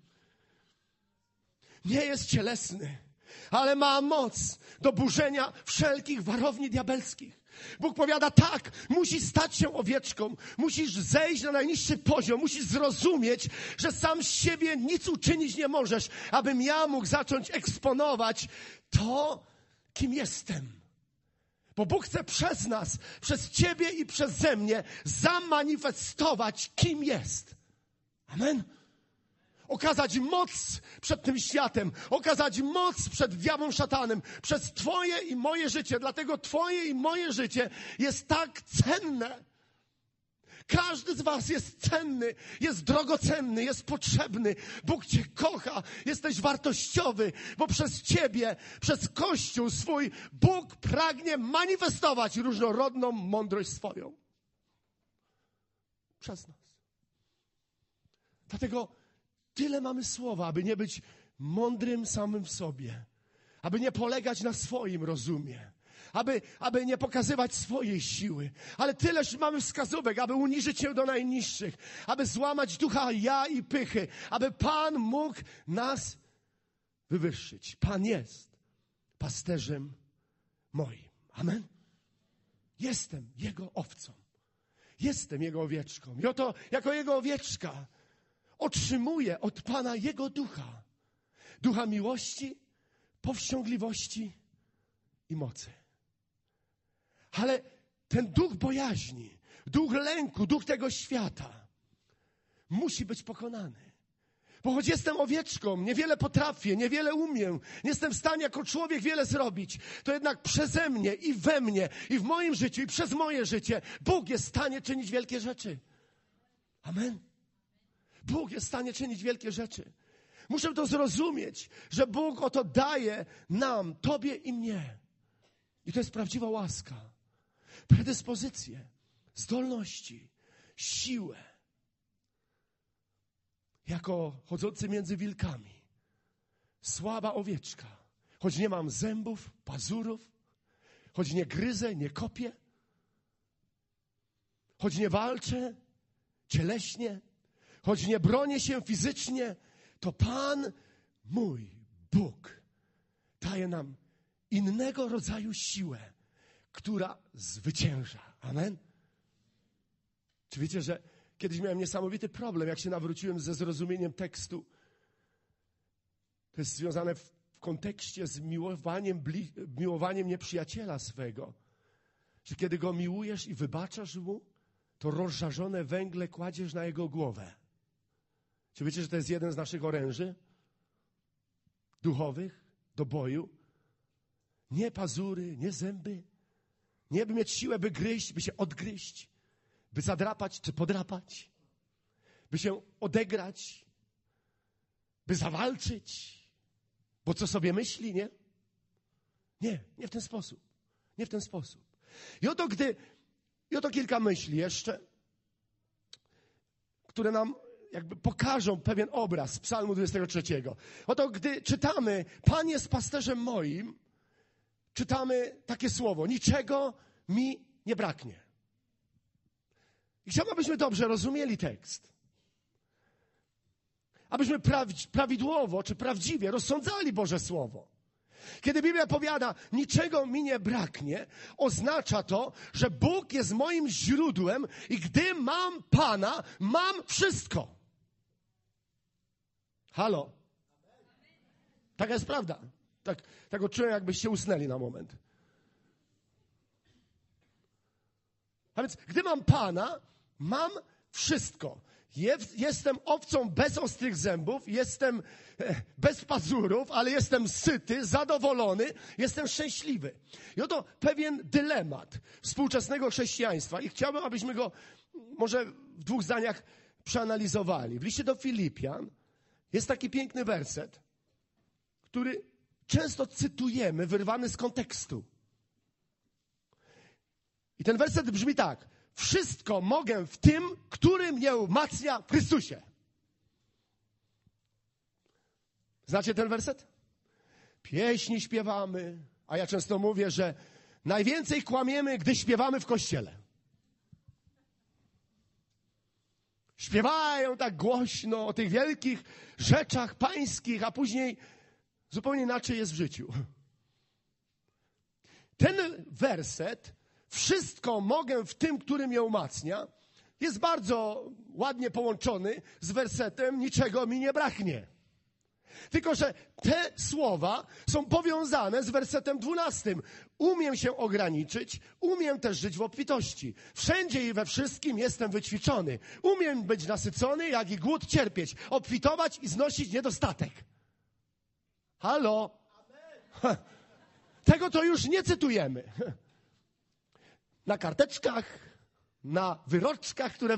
nie jest cielesny, ale ma moc do burzenia wszelkich warowni diabelskich. Bóg powiada, tak, musisz stać się owieczką, musisz zejść na najniższy poziom, musisz zrozumieć, że sam z siebie nic uczynić nie możesz, abym ja mógł zacząć eksponować to, kim jestem. Bo Bóg chce przez nas, przez ciebie i przeze mnie zamanifestować, kim jest. Amen. Okazać moc przed tym światem, okazać moc przed diabłem, szatanem, przez twoje i moje życie. Dlatego twoje i moje życie jest tak cenne. Każdy z was jest cenny, jest drogocenny, jest potrzebny. Bóg cię kocha, jesteś wartościowy, bo przez ciebie, przez Kościół swój, Bóg pragnie manifestować różnorodną mądrość swoją. Przez nas. Dlatego tyle mamy słowa, aby nie być mądrym samym w sobie, aby nie polegać na swoim rozumie, aby nie pokazywać swojej siły. Ale tyleż mamy wskazówek, aby uniżyć się do najniższych, aby złamać ducha ja i pychy, aby Pan mógł nas wywyższyć. Pan jest pasterzem moim. Amen. Jestem Jego owcą. Jestem Jego owieczką. I oto jako Jego owieczka otrzymuję od Pana Jego ducha. Ducha miłości, powściągliwości i mocy. Ale ten duch bojaźni, duch lęku, duch tego świata musi być pokonany. Bo choć jestem owieczką, niewiele potrafię, niewiele umiem, nie jestem w stanie jako człowiek wiele zrobić, to jednak przeze mnie i we mnie i w moim życiu i przez moje życie Bóg jest w stanie czynić wielkie rzeczy. Amen. Bóg jest w stanie czynić wielkie rzeczy. Muszę to zrozumieć, że Bóg oto daje nam, tobie i mnie. I to jest prawdziwa łaska. Predyspozycje, zdolności, siłę. Jako chodzący między wilkami. Słaba owieczka. Choć nie mam zębów, pazurów, choć nie gryzę, nie kopię, choć nie walczę cieleśnie, choć nie bronię się fizycznie, to Pan, mój Bóg, daje nam innego rodzaju siłę, która zwycięża. Amen? Czy wiecie, że kiedyś miałem niesamowity problem, jak się nawróciłem ze zrozumieniem tekstu. To jest związane w kontekście z miłowaniem nieprzyjaciela swego. Że kiedy go miłujesz i wybaczasz mu, to rozżarzone węgle kładziesz na jego głowę. Czy wiecie, że to jest jeden z naszych oręży duchowych do boju? Nie pazury, nie zęby. Nie by mieć siłę, by gryźć, by się odgryźć, by zadrapać czy podrapać, by się odegrać, by zawalczyć. Bo co sobie myśli, nie? Nie w ten sposób. Nie w ten sposób. I oto kilka myśli jeszcze, które nam jakby pokażą pewien obraz z Psalmu 23. Oto gdy czytamy, Pan jest pasterzem moim, czytamy takie słowo, niczego mi nie braknie. I chciałbym, abyśmy dobrze rozumieli tekst. Abyśmy prawidłowo czy prawdziwie rozsądzali Boże Słowo. Kiedy Biblia powiada, niczego mi nie braknie, oznacza to, że Bóg jest moim źródłem i gdy mam Pana, mam wszystko. Halo? Taka jest prawda. Tak odczułem, jakbyście usnęli na moment. A więc, gdy mam Pana, mam wszystko. Jestem owcą bez ostrych zębów, jestem bez pazurów, ale jestem syty, zadowolony, jestem szczęśliwy. I oto pewien dylemat współczesnego chrześcijaństwa i chciałbym, abyśmy go może w 2 zdaniach przeanalizowali. W liście do Filipian jest taki piękny werset, który często cytujemy, wyrwany z kontekstu. I ten werset brzmi tak. Wszystko mogę w tym, który mnie umacnia w Chrystusie. Znacie ten werset? Pieśni śpiewamy, a ja często mówię, że najwięcej kłamiemy, gdy śpiewamy w kościele. Śpiewają tak głośno o tych wielkich rzeczach pańskich, a później zupełnie inaczej jest w życiu. Ten werset, wszystko mogę w tym, który mnie umacnia, jest bardzo ładnie połączony z wersetem, niczego mi nie braknie. Tylko że te słowa są powiązane z wersetem 12. Umiem się ograniczyć, umiem też żyć w obfitości. Wszędzie i we wszystkim jestem wyćwiczony. Umiem być nasycony, jak i głód cierpieć, obfitować i znosić niedostatek. Halo? Tego to już nie cytujemy. Na karteczkach, na wyroczkach, które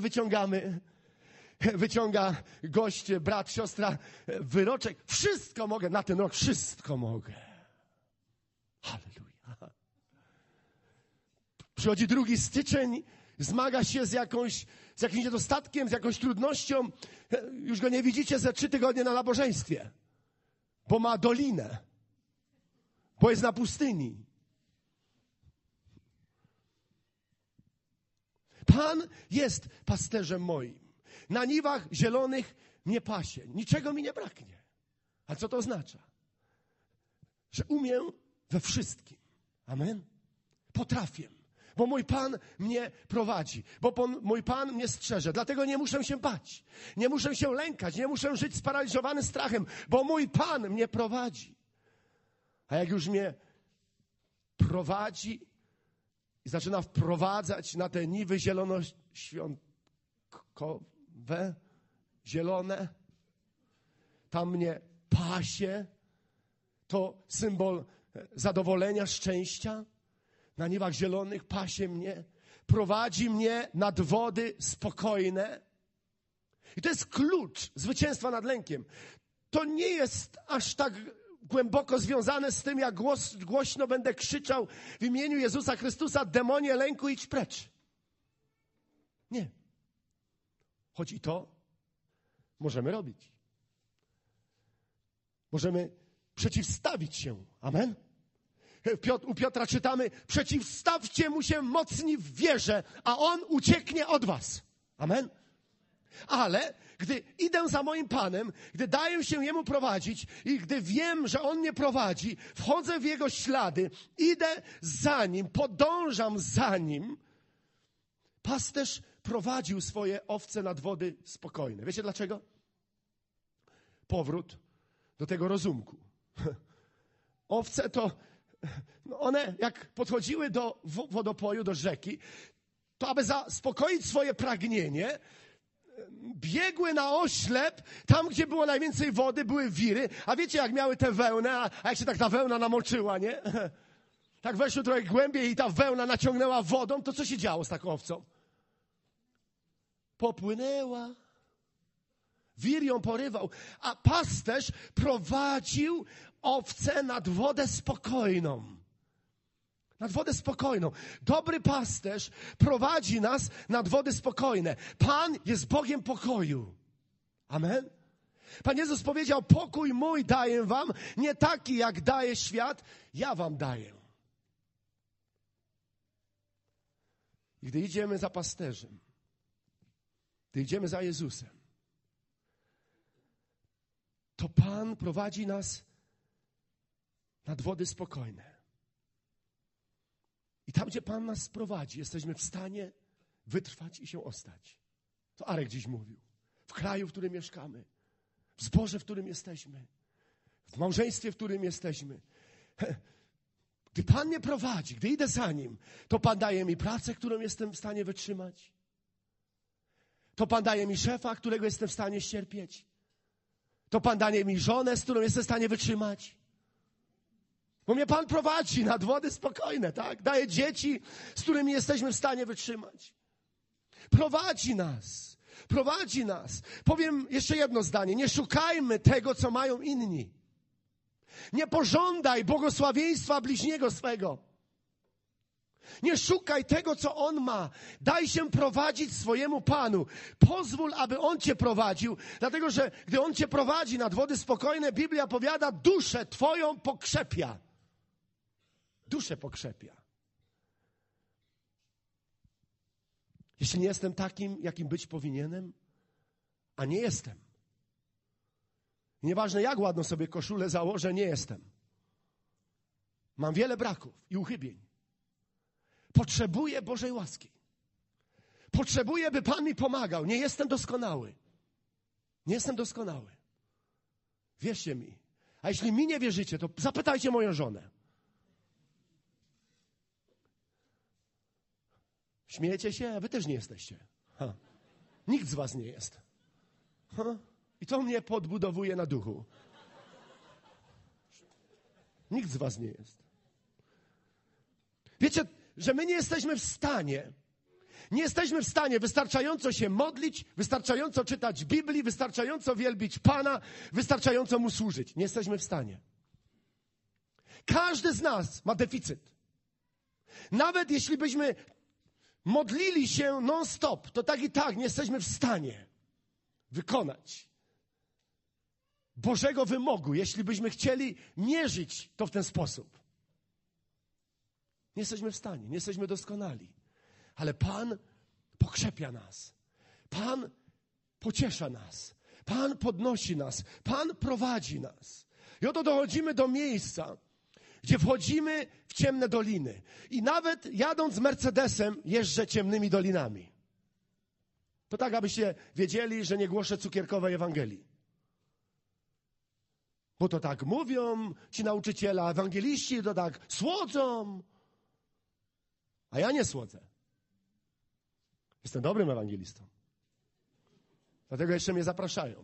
wyciąga gość, brat, siostra, wyroczek. Wszystko mogę, na ten rok wszystko mogę. Halleluja. Przychodzi 2 styczeń, zmaga się z jakimś niedostatkiem, z jakąś trudnością. Już go nie widzicie ze 3 tygodnie na nabożeństwie, bo ma dolinę, bo jest na pustyni. Pan jest pasterzem moim. Na niwach zielonych mnie pasie. Niczego mi nie braknie. A co to oznacza? Że umiem we wszystkim. Amen? Potrafię. Bo mój Pan mnie prowadzi. Bo mój Pan mnie strzeże. Dlatego nie muszę się bać. Nie muszę się lękać. Nie muszę żyć sparaliżowany strachem. Bo mój Pan mnie prowadzi. A jak już mnie prowadzi i zaczyna wprowadzać na te niwy zielonoświątkowe, zielone, tam mnie pasie, to symbol zadowolenia, szczęścia. Na niwach zielonych pasie mnie, prowadzi mnie nad wody spokojne. I to jest klucz zwycięstwa nad lękiem. To nie jest aż tak głęboko związane z tym, jak głośno będę krzyczał w imieniu Jezusa Chrystusa, demonie lęku, idź precz. Nie. Choć i to możemy robić. Możemy przeciwstawić się. Amen? U Piotra czytamy, przeciwstawcie mu się mocni w wierze, a on ucieknie od was. Amen? Ale gdy idę za moim Panem, gdy daję się Jemu prowadzić i gdy wiem, że On mnie prowadzi, wchodzę w Jego ślady, idę za Nim, podążam za Nim, pasterz prowadził swoje owce nad wody spokojne. Wiecie dlaczego? Powrót do tego rozumku. Owce to, one jak podchodziły do wodopoju, do rzeki, to aby zaspokoić swoje pragnienie, biegły na oślep, tam gdzie było najwięcej wody, były wiry, a wiecie jak miały tę wełnę, a jak się tak ta wełna namoczyła, nie? Tak weszły trochę głębiej i ta wełna naciągnęła wodą, to co się działo z taką owcą? Popłynęła. Wir ją porywał, a pasterz prowadził owce nad wodę spokojną. Nad wodę spokojną. Dobry pasterz prowadzi nas nad wody spokojne. Pan jest Bogiem pokoju. Amen? Pan Jezus powiedział, pokój mój daję wam, nie taki jak daje świat, ja wam daję. I gdy idziemy za pasterzem, gdy idziemy za Jezusem, to Pan prowadzi nas nad wody spokojne. I tam, gdzie Pan nas prowadzi, jesteśmy w stanie wytrwać i się ostać. To Arek dziś mówił. W kraju, w którym mieszkamy, w zborze, w którym jesteśmy, w małżeństwie, w którym jesteśmy. Gdy Pan mnie prowadzi, gdy idę za Nim, to Pan daje mi pracę, którą jestem w stanie wytrzymać. To Pan daje mi szefa, którego jestem w stanie ścierpieć. To Pan daje mi żonę, z którą jestem w stanie wytrzymać. Bo mnie Pan prowadzi nad wody spokojne, tak? Daje dzieci, z którymi jesteśmy w stanie wytrzymać. Prowadzi nas. Prowadzi nas. Powiem jeszcze jedno zdanie. Nie szukajmy tego, co mają inni. Nie pożądaj błogosławieństwa bliźniego swego. Nie szukaj tego, co on ma. Daj się prowadzić swojemu Panu. Pozwól, aby On cię prowadził. Dlatego, że gdy On cię prowadzi nad wody spokojne, Biblia powiada, duszę twoją pokrzepia. Duszę pokrzepia. Jeśli nie jestem takim, jakim być powinienem, a nie jestem. Nieważne, jak ładno sobie koszulę założę, nie jestem. Mam wiele braków i uchybień. Potrzebuję Bożej łaski. Potrzebuję, by Pan mi pomagał. Nie jestem doskonały. Nie jestem doskonały. Wierzcie mi. A jeśli mi nie wierzycie, to zapytajcie moją żonę. Śmiejecie się? A wy też nie jesteście. Nikt z was nie jest. I to mnie podbudowuje na duchu. Nikt z was nie jest. Wiecie, że my nie jesteśmy w stanie wystarczająco się modlić, wystarczająco czytać Biblii, wystarczająco wielbić Pana, wystarczająco Mu służyć. Nie jesteśmy w stanie. Każdy z nas ma deficyt. Nawet jeśli byśmy modlili się non-stop, to tak i tak nie jesteśmy w stanie wykonać Bożego wymogu, jeśli byśmy chcieli mierzyć to w ten sposób. Nie jesteśmy w stanie, nie jesteśmy doskonali. Ale Pan pokrzepia nas. Pan pociesza nas. Pan podnosi nas. Pan prowadzi nas. I oto dochodzimy do miejsca, gdzie wchodzimy w ciemne doliny. I nawet jadąc Mercedesem, jeżdżę ciemnymi dolinami. To tak, abyście wiedzieli, że nie głoszę cukierkowej Ewangelii. Bo to tak mówią ci nauczyciele, ewangeliści to tak słodzą. A ja nie słodzę. Jestem dobrym ewangelistą. Dlatego jeszcze mnie zapraszają.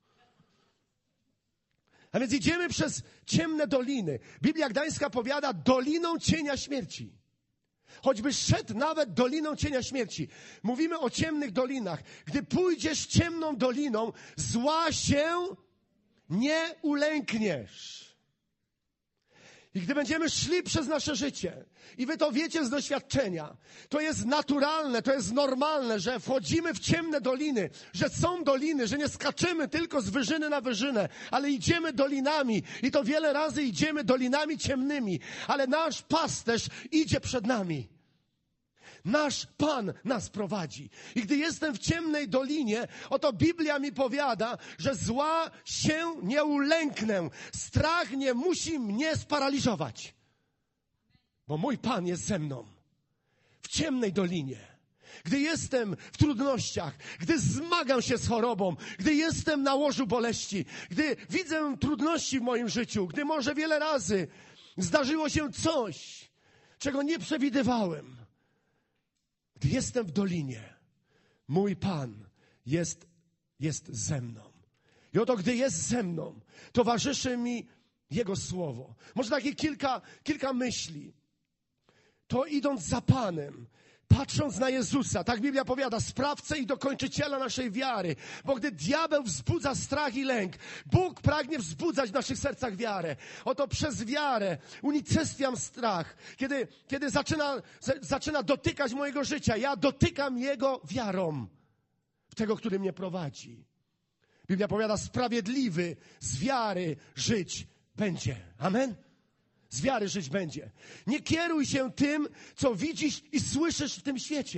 A więc idziemy przez ciemne doliny. Biblia Gdańska powiada doliną cienia śmierci. Choćbyś szedł nawet doliną cienia śmierci. Mówimy o ciemnych dolinach. Gdy pójdziesz ciemną doliną, zła się nie ulękniesz. I gdy będziemy szli przez nasze życie, i wy to wiecie z doświadczenia, to jest naturalne, to jest normalne, że wchodzimy w ciemne doliny, że są doliny, że nie skaczemy tylko z wyżyny na wyżynę, ale idziemy dolinami i to wiele razy idziemy dolinami ciemnymi, ale nasz pasterz idzie przed nami. Nasz Pan nas prowadzi. I gdy jestem w ciemnej dolinie, oto Biblia mi powiada, że zła się nie ulęknę. Strach nie musi mnie sparaliżować. Bo mój Pan jest ze mną. W ciemnej dolinie. Gdy jestem w trudnościach, gdy zmagam się z chorobą, gdy jestem na łożu boleści, gdy widzę trudności w moim życiu, gdy może wiele razy zdarzyło się coś, czego nie przewidywałem. Gdy jestem w dolinie, mój Pan jest ze mną. I oto, gdy jest ze mną, towarzyszy mi Jego Słowo. Może takie kilka myśli. To idąc za Panem, patrząc na Jezusa, tak Biblia powiada, sprawcę i dokończyciela naszej wiary. Bo gdy diabeł wzbudza strach i lęk, Bóg pragnie wzbudzać w naszych sercach wiarę. Oto przez wiarę unicestwiam strach. Kiedy zaczyna dotykać mojego życia, ja dotykam Jego wiarą w tego, który mnie prowadzi. Biblia powiada, sprawiedliwy z wiary żyć będzie. Amen? Z wiary żyć będzie. Nie kieruj się tym, co widzisz i słyszysz w tym świecie.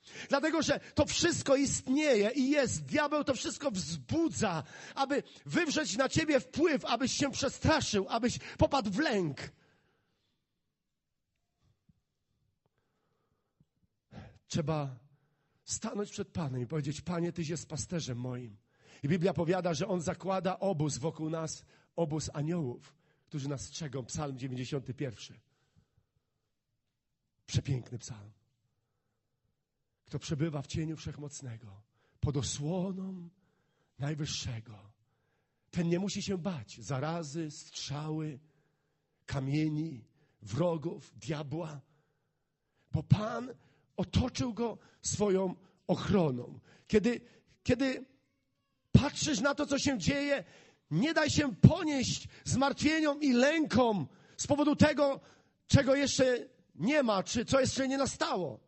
Dlatego, że to wszystko istnieje i jest. Diabeł to wszystko wzbudza, aby wywrzeć na ciebie wpływ, abyś się przestraszył, abyś popadł w lęk. Trzeba stanąć przed Panem i powiedzieć: Panie, Tyś jest pasterzem moim. I Biblia powiada, że On zakłada obóz wokół nas, obóz aniołów, którzy nas strzegą. Psalm 91. Przepiękny psalm. Kto przebywa w cieniu Wszechmocnego, pod osłoną Najwyższego, ten nie musi się bać zarazy, strzały, kamieni, wrogów, diabła, bo Pan otoczył go swoją ochroną. Kiedy patrzysz na to, co się dzieje, nie daj się ponieść zmartwieniom i lękom z powodu tego, czego jeszcze nie ma, czy co jeszcze nie nastało.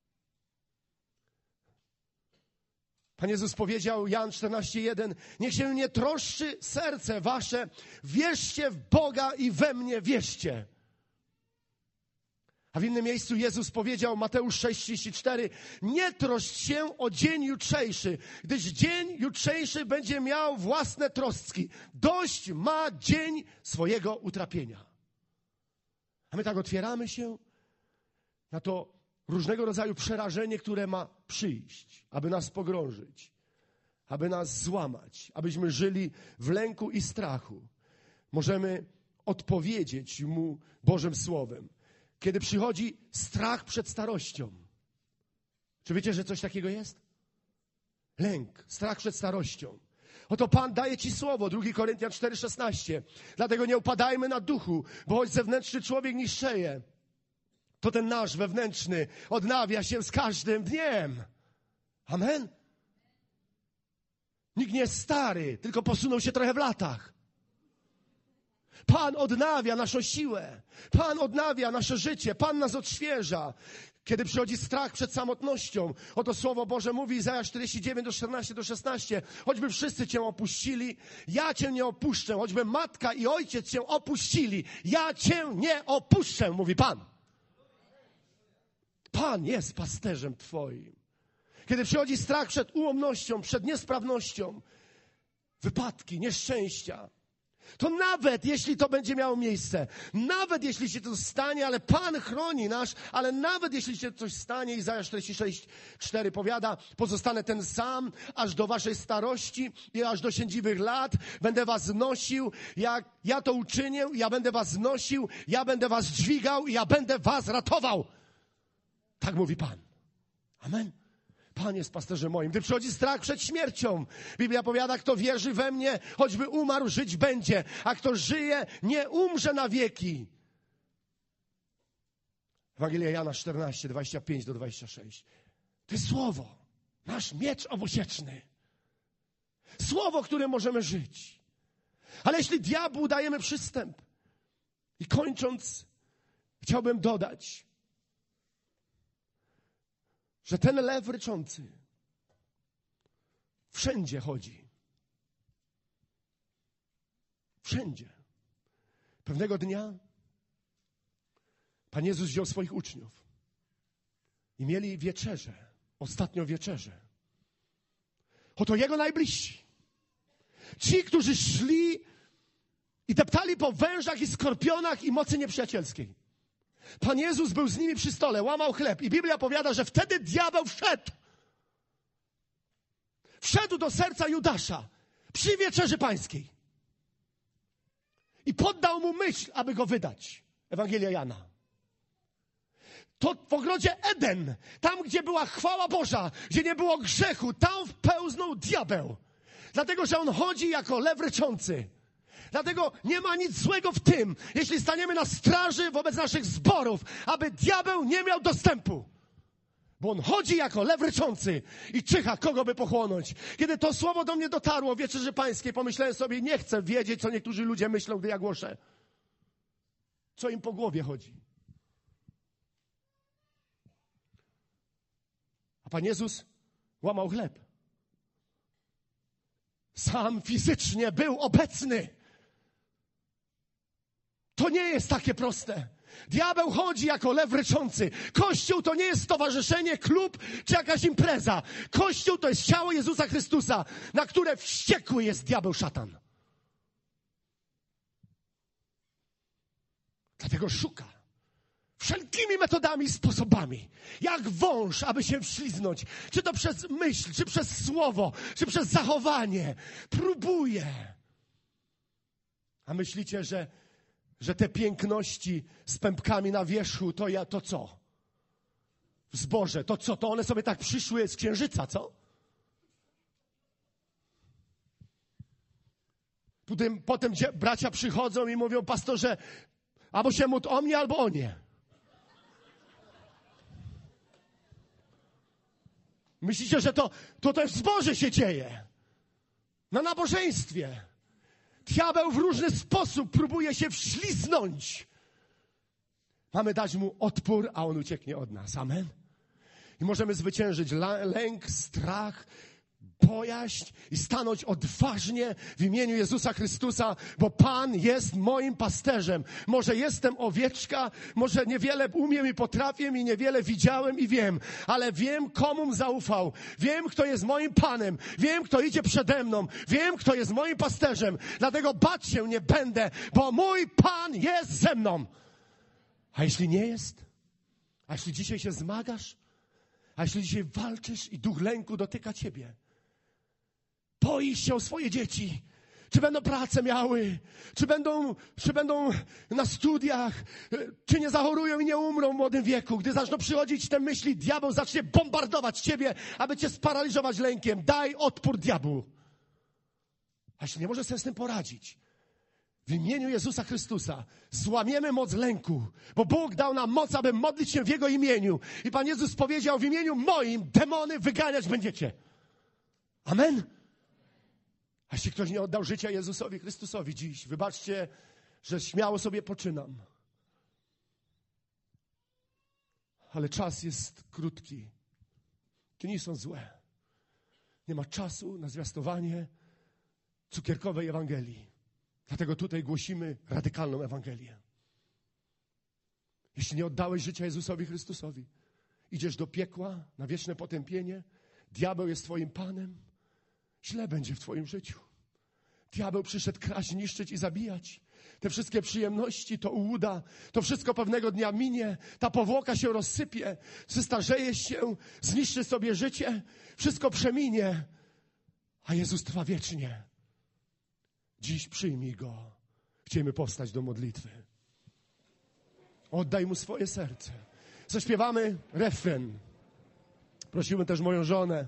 Pan Jezus powiedział, Jan 14:1, niech się nie troszczy serce wasze, wierzcie w Boga i we mnie wierzcie. A w innym miejscu Jezus powiedział, Mateusz 6:34, nie troszcz się o dzień jutrzejszy, gdyż dzień jutrzejszy będzie miał własne troski. Dość ma dzień swojego utrapienia. A my tak otwieramy się na to różnego rodzaju przerażenie, które ma przyjść, aby nas pogrążyć, aby nas złamać, abyśmy żyli w lęku i strachu. Możemy odpowiedzieć Mu Bożym Słowem. Kiedy przychodzi strach przed starością. Czy wiecie, że coś takiego jest? Lęk, strach przed starością. Oto Pan daje ci słowo, 2 Koryntian 4:16. Dlatego nie upadajmy na duchu, bo choć zewnętrzny człowiek niszczeje, to ten nasz wewnętrzny odnawia się z każdym dniem. Amen? Nikt nie jest stary, tylko posunął się trochę w latach. Pan odnawia naszą siłę. Pan odnawia nasze życie. Pan nas odświeża. Kiedy przychodzi strach przed samotnością, oto Słowo Boże mówi, Izajasz 49:14-16, choćby wszyscy Cię opuścili, ja Cię nie opuszczę. Choćby matka i ojciec Cię opuścili, ja Cię nie opuszczę, mówi Pan. Pan jest pasterzem Twoim. Kiedy przychodzi strach przed ułomnością, przed niesprawnością, wypadki, nieszczęścia, to nawet jeśli to będzie miało miejsce, nawet jeśli się to stanie, ale Pan chroni nas, ale nawet jeśli się coś stanie, Izajasz 46:4 powiada, pozostanę ten sam, aż do waszej starości i aż do sędziwych lat, będę was nosił, jak ja to uczynię, ja będę was nosił, ja będę was dźwigał i ja będę was ratował. Tak mówi Pan. Amen. Pan jest pasterzem moim. Gdy przychodzi strach przed śmiercią, Biblia powiada, kto wierzy we mnie, choćby umarł, żyć będzie, a kto żyje, nie umrze na wieki. Ewangelia Jana 14:25-26. To jest słowo, nasz miecz obosieczny. Słowo, którym możemy żyć. Ale jeśli diabłu dajemy przystęp, i kończąc, chciałbym dodać, że ten lew ryczący wszędzie chodzi. Wszędzie. Pewnego dnia Pan Jezus wziął swoich uczniów i mieli wieczerzę, ostatnią wieczerzę. Oto Jego najbliżsi. Ci, którzy szli i deptali po wężach i skorpionach i mocy nieprzyjacielskiej. Pan Jezus był z nimi przy stole, łamał chleb i Biblia powiada, że wtedy diabeł wszedł. Wszedł do serca Judasza przy wieczerzy pańskiej i poddał mu myśl, aby go wydać. Ewangelia Jana. To w ogrodzie Eden, tam gdzie była chwała Boża, gdzie nie było grzechu, tam wpełznął diabeł. Dlatego, że on chodzi jako lew ryczący. Dlatego nie ma nic złego w tym, jeśli staniemy na straży wobec naszych zborów, aby diabeł nie miał dostępu. Bo on chodzi jako lew ryczący i czyha, kogo by pochłonąć. Kiedy to słowo do mnie dotarło w wieczerzy pańskiej, pomyślałem sobie, nie chcę wiedzieć, co niektórzy ludzie myślą, gdy ja głoszę. Co im po głowie chodzi. A Pan Jezus łamał chleb. Sam fizycznie był obecny. To nie jest takie proste. Diabeł chodzi jako lew ryczący. Kościół to nie jest stowarzyszenie, klub czy jakaś impreza. Kościół to jest ciało Jezusa Chrystusa, na które wściekły jest diabeł, szatan. Dlatego szuka wszelkimi metodami i sposobami, jak wąż, aby się wśliznąć. Czy to przez myśl, czy przez słowo, czy przez zachowanie. Próbuje. A myślicie, że te piękności z pępkami na wierzchu, to co? W zboże, to co? To one sobie tak przyszły z księżyca, co? Potem bracia przychodzą i mówią, pastorze, albo się módl o mnie, albo o nie. Myślicie, że to w zboże się dzieje? Na nabożeństwie. Diabeł w różny sposób próbuje się wśliznąć. Mamy dać mu odpór, a on ucieknie od nas. Amen. I możemy zwyciężyć lęk, strach, bojaźń i stanąć odważnie w imieniu Jezusa Chrystusa, bo Pan jest moim pasterzem. Może jestem owieczka, może niewiele umiem i potrafię i niewiele widziałem i wiem, ale wiem, komu zaufał. Wiem, kto jest moim Panem. Wiem, kto idzie przede mną. Wiem, kto jest moim pasterzem. Dlatego bać się nie będę, bo mój Pan jest ze mną. A jeśli nie jest? A jeśli dzisiaj się zmagasz? A jeśli dzisiaj walczysz i duch lęku dotyka ciebie? Boisz się o swoje dzieci. Czy będą pracę miały? Czy będą na studiach? Czy nie zachorują i nie umrą w młodym wieku? Gdy zaczną przychodzić te myśli, diabeł zacznie bombardować ciebie, aby cię sparaliżować lękiem. Daj odpór diabłu. A jeśli nie możesz sobie z tym poradzić, w imieniu Jezusa Chrystusa złamiemy moc lęku, bo Bóg dał nam moc, aby modlić się w Jego imieniu. I Pan Jezus powiedział, w imieniu moim demony wyganiać będziecie. Amen. A jeśli ktoś nie oddał życia Jezusowi Chrystusowi dziś, wybaczcie, że śmiało sobie poczynam. Ale czas jest krótki. Dni są złe. Nie ma czasu na zwiastowanie cukierkowej Ewangelii. Dlatego tutaj głosimy radykalną Ewangelię. Jeśli nie oddałeś życia Jezusowi Chrystusowi, idziesz do piekła na wieczne potępienie, diabeł jest twoim panem, źle będzie w twoim życiu. Diabeł przyszedł kraść, niszczyć i zabijać. Te wszystkie przyjemności, to ułuda, to wszystko pewnego dnia minie, ta powłoka się rozsypie, zestarzejesz się, zniszczy sobie życie, wszystko przeminie, a Jezus trwa wiecznie. Dziś przyjmij Go. Chcemy powstać do modlitwy. Oddaj Mu swoje serce. Zaśpiewamy refren. Prosiłem też moją żonę.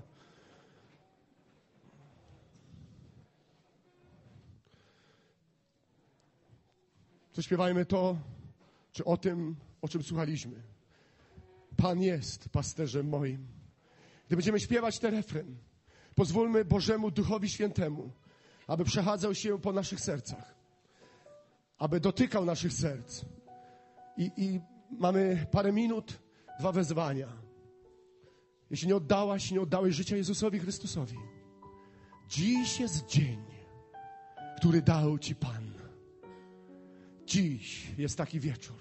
Zaśpiewajmy to, czy o tym, o czym słuchaliśmy. Pan jest pasterzem moim. Gdy będziemy śpiewać ten refren, pozwólmy Bożemu Duchowi Świętemu, aby przechadzał się po naszych sercach, aby dotykał naszych serc. I mamy parę minut, 2 wezwania. Jeśli nie oddałaś, nie oddałeś życia Jezusowi Chrystusowi, dziś jest dzień, który dał Ci Pan. Dziś jest taki wieczór.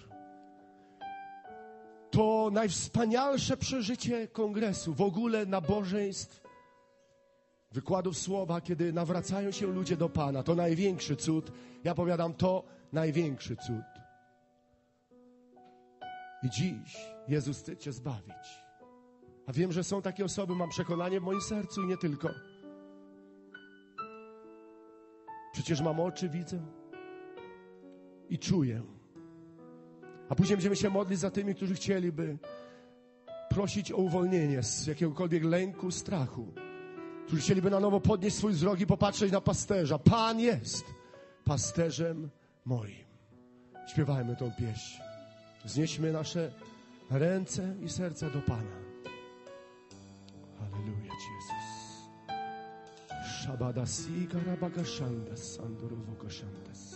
To najwspanialsze przeżycie kongresu, w ogóle nabożeństw, wykładów słowa, kiedy nawracają się ludzie do Pana. To największy cud. Ja powiadam, to największy cud. I dziś Jezus chce Cię zbawić. A wiem, że są takie osoby, mam przekonanie w moim sercu i nie tylko. Przecież mam oczy, widzę i czuję. A później będziemy się modlić za tymi, którzy chcieliby prosić o uwolnienie z jakiegokolwiek lęku, strachu. Którzy chcieliby na nowo podnieść swój wzrok i popatrzeć na pasterza. Pan jest pasterzem moim. Śpiewajmy tą pieśń. Wznieśmy nasze ręce i serca do Pana. Halleluja, Jezus. Shabadasi karabakashandas sandorowokashandas.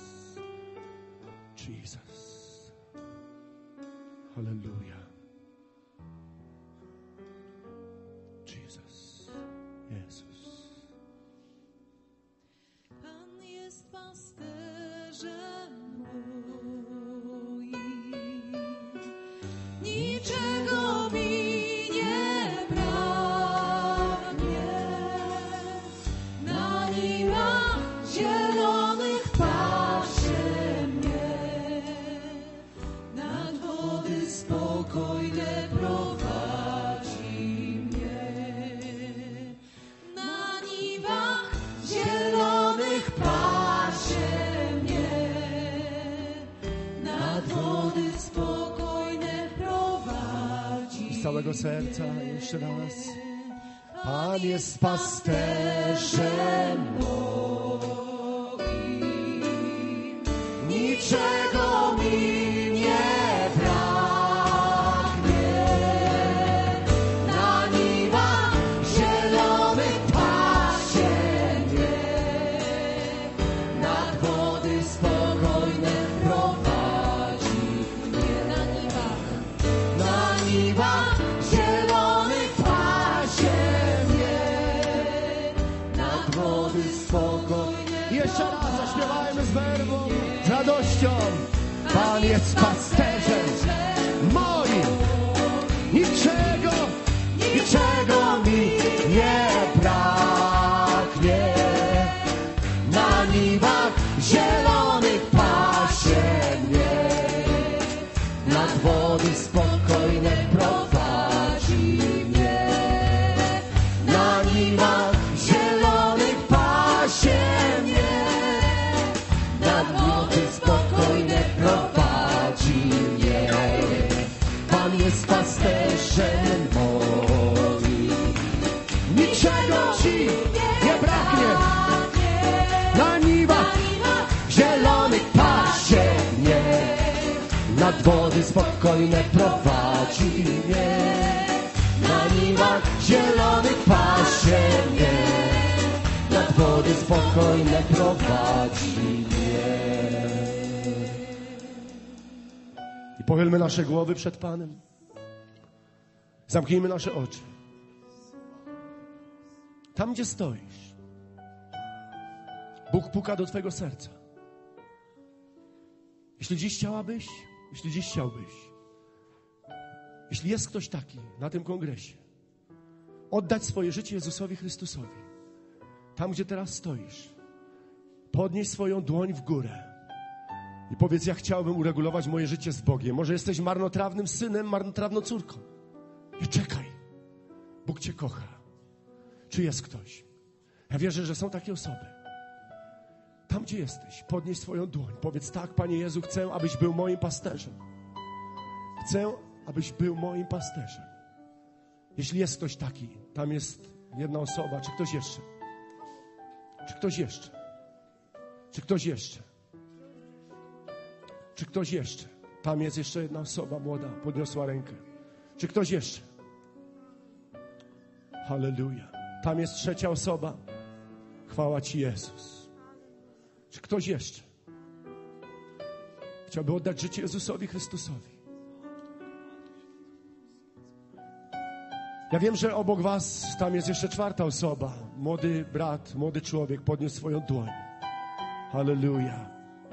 Jesus. Halleluja. Jesus. Jezus. Pan jest pasterzem moim. serca. Jeszcze raz. Pan jest pasterzem moim, niczego mi nie braknie. Na niwach zielonych pasie mnie, nad wody spokojne prowadzi mnie. Na niwach zielonych pasie mnie, nad wody spokojne. Jeszcze raz zaśpiewajmy z werwą, z radością. Pan jest pasterzem moim, niczego mi nie braknie. Na niwach zielonych pasie mnie, nad wody spokojne prowadzi mnie. Na niwach zielonych pasie mnie, nad wody spokojne prowadzi mnie. Pan jest pasterzem moim, niczego ci nie braknie. Na niwach zielonych pasie mnie, nad wody spokojne prowadzi mnie. Na niwach zielonych pasie mnie, nad wody spokojne prowadzi mnie. I pochylmy nasze głowy przed Panem. Zamknijmy nasze oczy. Tam, gdzie stoisz, Bóg puka do twojego serca. Jeśli dziś chciałabyś, jeśli dziś chciałbyś, jeśli jest ktoś taki na tym kongresie, oddać swoje życie Jezusowi Chrystusowi, tam, gdzie teraz stoisz, podnieś swoją dłoń w górę i powiedz: ja chciałbym uregulować moje życie z Bogiem. Może jesteś marnotrawnym synem, marnotrawną córką. Nie czekaj. Bóg cię kocha. Czy jest ktoś? Ja wierzę, że są takie osoby. Tam, gdzie jesteś, podnieś swoją dłoń. Powiedz: tak, Panie Jezu, chcę, abyś był moim pasterzem. Chcę, abyś był moim pasterzem. Jeśli jest ktoś taki, tam jest jedna osoba. Czy ktoś jeszcze? Czy ktoś jeszcze? Czy ktoś jeszcze? Czy ktoś jeszcze? Tam jest jeszcze jedna osoba młoda, podniosła rękę. Czy ktoś jeszcze? Halleluja. Tam jest trzecia osoba. Chwała Ci, Jezus. Czy ktoś jeszcze chciałby oddać życie Jezusowi Chrystusowi? Ja wiem, że obok was tam jest jeszcze czwarta osoba. Młody brat, młody człowiek podniósł swoją dłoń. Halleluja.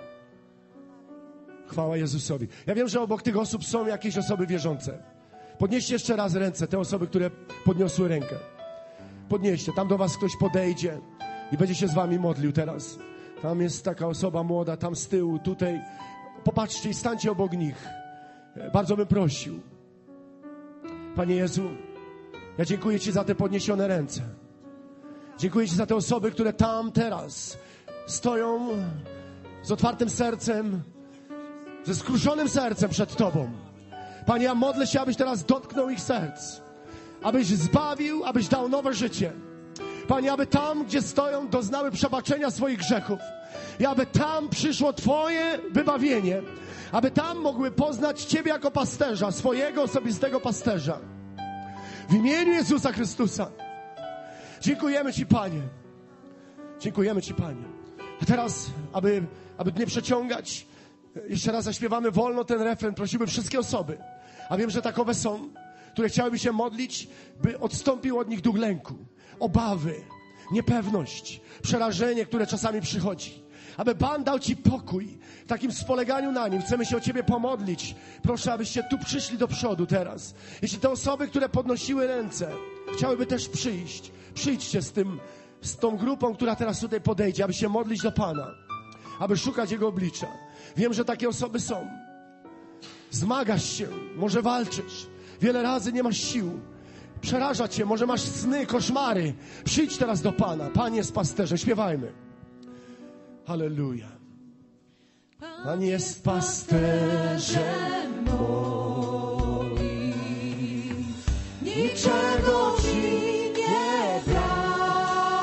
Chwała Jezusowi. Ja wiem, że obok tych osób są jakieś osoby wierzące. Podnieście jeszcze raz ręce, te osoby, które podniosły rękę. Podnieście, tam do was ktoś podejdzie i będzie się z wami modlił teraz. Tam jest taka osoba młoda, tam z tyłu, tutaj. Popatrzcie i stańcie obok nich. Bardzo bym prosił. Panie Jezu, ja dziękuję Ci za te podniesione ręce. Dziękuję Ci za te osoby, które tam teraz stoją z otwartym sercem, ze skruszonym sercem przed Tobą. Panie, ja modlę się, abyś teraz dotknął ich serc. Abyś zbawił, abyś dał nowe życie. Panie, aby tam, gdzie stoją, doznały przebaczenia swoich grzechów. I aby tam przyszło Twoje wybawienie. Aby tam mogły poznać Ciebie jako pasterza, swojego osobistego pasterza. W imieniu Jezusa Chrystusa. Dziękujemy Ci, Panie. Dziękujemy Ci, Panie. A teraz, aby nie przeciągać, jeszcze raz zaśpiewamy wolno ten refren. Prosimy wszystkie osoby, a wiem, że takowe są, które chciałyby się modlić, by odstąpił od nich duch lęku, obawy, niepewność, przerażenie, które czasami przychodzi. Aby Pan dał Ci pokój w takim spoleganiu na Nim. Chcemy się o Ciebie pomodlić. Proszę, abyście tu przyszli do przodu teraz. Jeśli te osoby, które podnosiły ręce, chciałyby też przyjść, przyjdźcie z tą grupą, która teraz tutaj podejdzie, aby się modlić do Pana, aby szukać Jego oblicza. Wiem, że takie osoby są. Zmagasz się, może walczysz. Wiele razy nie masz sił. Przeraża Cię, może masz sny, koszmary. Przyjdź teraz do Pana. Pan jest pasterzem. Śpiewajmy. Halleluja. Pan jest pasterzem moim,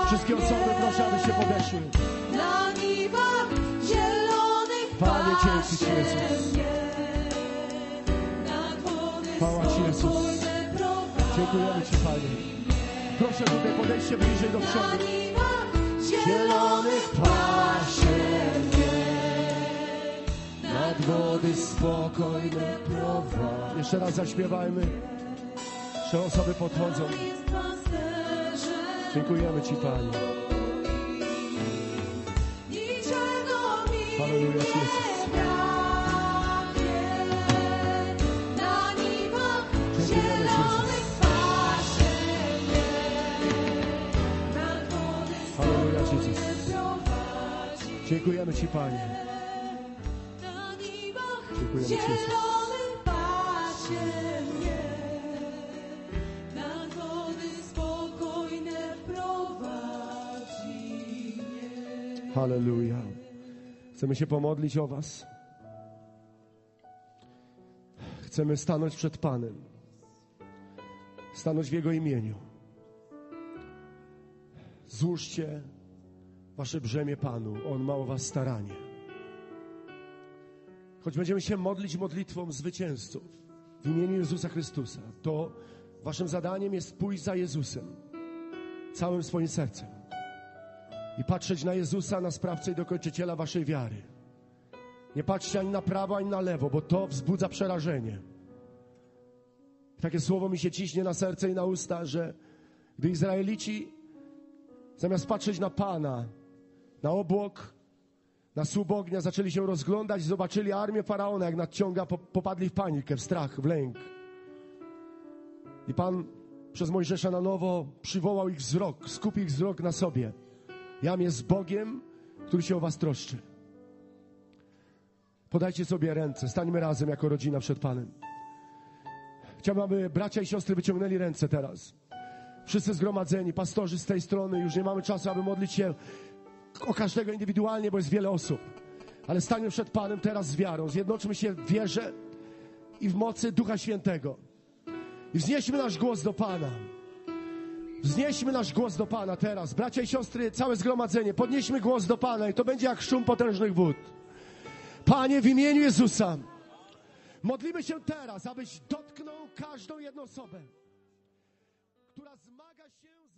Wszystkie osoby proszę, abyście podeszły. Na niwach zielonych Panie, dzięki pasie Ci, Jezus. mnie. Nad wody Chwała Ci, Jezus. spokojne prowadzi. Dziękujemy Ci, Panie. Proszę tutaj podejście bliżej do Na przodu. niwach zielonych pasie mnie. Nad wody spokojne prowadzi. Jeszcze raz zaśpiewajmy. Jeszcze osoby podchodzą. Jest pasterzem. Dziękujemy Ci, Panie. Niczego mi Halleluja, nie Jezus. braknie. Na niwach Dziękujemy Ci, zielonych pasie mnie. Nad wody Halleluja, Jezus. prowadzi. Dziękujemy Ci, Panie. Na niwach Dziękujemy Ci, Jezus. zielonych pasie mnie. Nad wody spokojne prowadzi mnie. Halleluja. Chcemy się pomodlić o Was. Chcemy stanąć przed Panem. Stanąć w Jego imieniu. Złóżcie Wasze brzemię Panu. On ma o Was staranie. Choć będziemy się modlić modlitwą zwycięzców w imieniu Jezusa Chrystusa, to Waszym zadaniem jest pójść za Jezusem całym swoim sercem i patrzeć na Jezusa, na sprawcę i dokończyciela Waszej wiary. Nie patrzcie ani na prawo, ani na lewo, bo to wzbudza przerażenie. Takie słowo mi się ciśnie na serce i na usta, że gdy Izraelici zamiast patrzeć na Pana, na obłok, na słup ognia, zaczęli się rozglądać, zobaczyli armię Faraona, jak nadciąga, popadli w panikę, w strach, w lęk. I Pan przez Mojżesza na nowo przywołał ich wzrok, skupił ich wzrok na sobie. Jam jest Bogiem, który się o was troszczy. Podajcie sobie ręce, stańmy razem jako rodzina przed Panem. Chciałbym, aby bracia i siostry wyciągnęli ręce teraz. Wszyscy zgromadzeni, pastorzy z tej strony, już nie mamy czasu, aby modlić się o każdego indywidualnie, bo jest wiele osób. Ale stańmy przed Panem teraz z wiarą. Zjednoczmy się w wierze i w mocy Ducha Świętego. I wznieśmy nasz głos do Pana. Wznieśmy nasz głos do Pana teraz. Bracia i siostry, całe zgromadzenie, podnieśmy głos do Pana i to będzie jak szum potężnych wód. Panie, w imieniu Jezusa, modlimy się teraz, abyś dotknął każdą jedną osobę, która zmaga się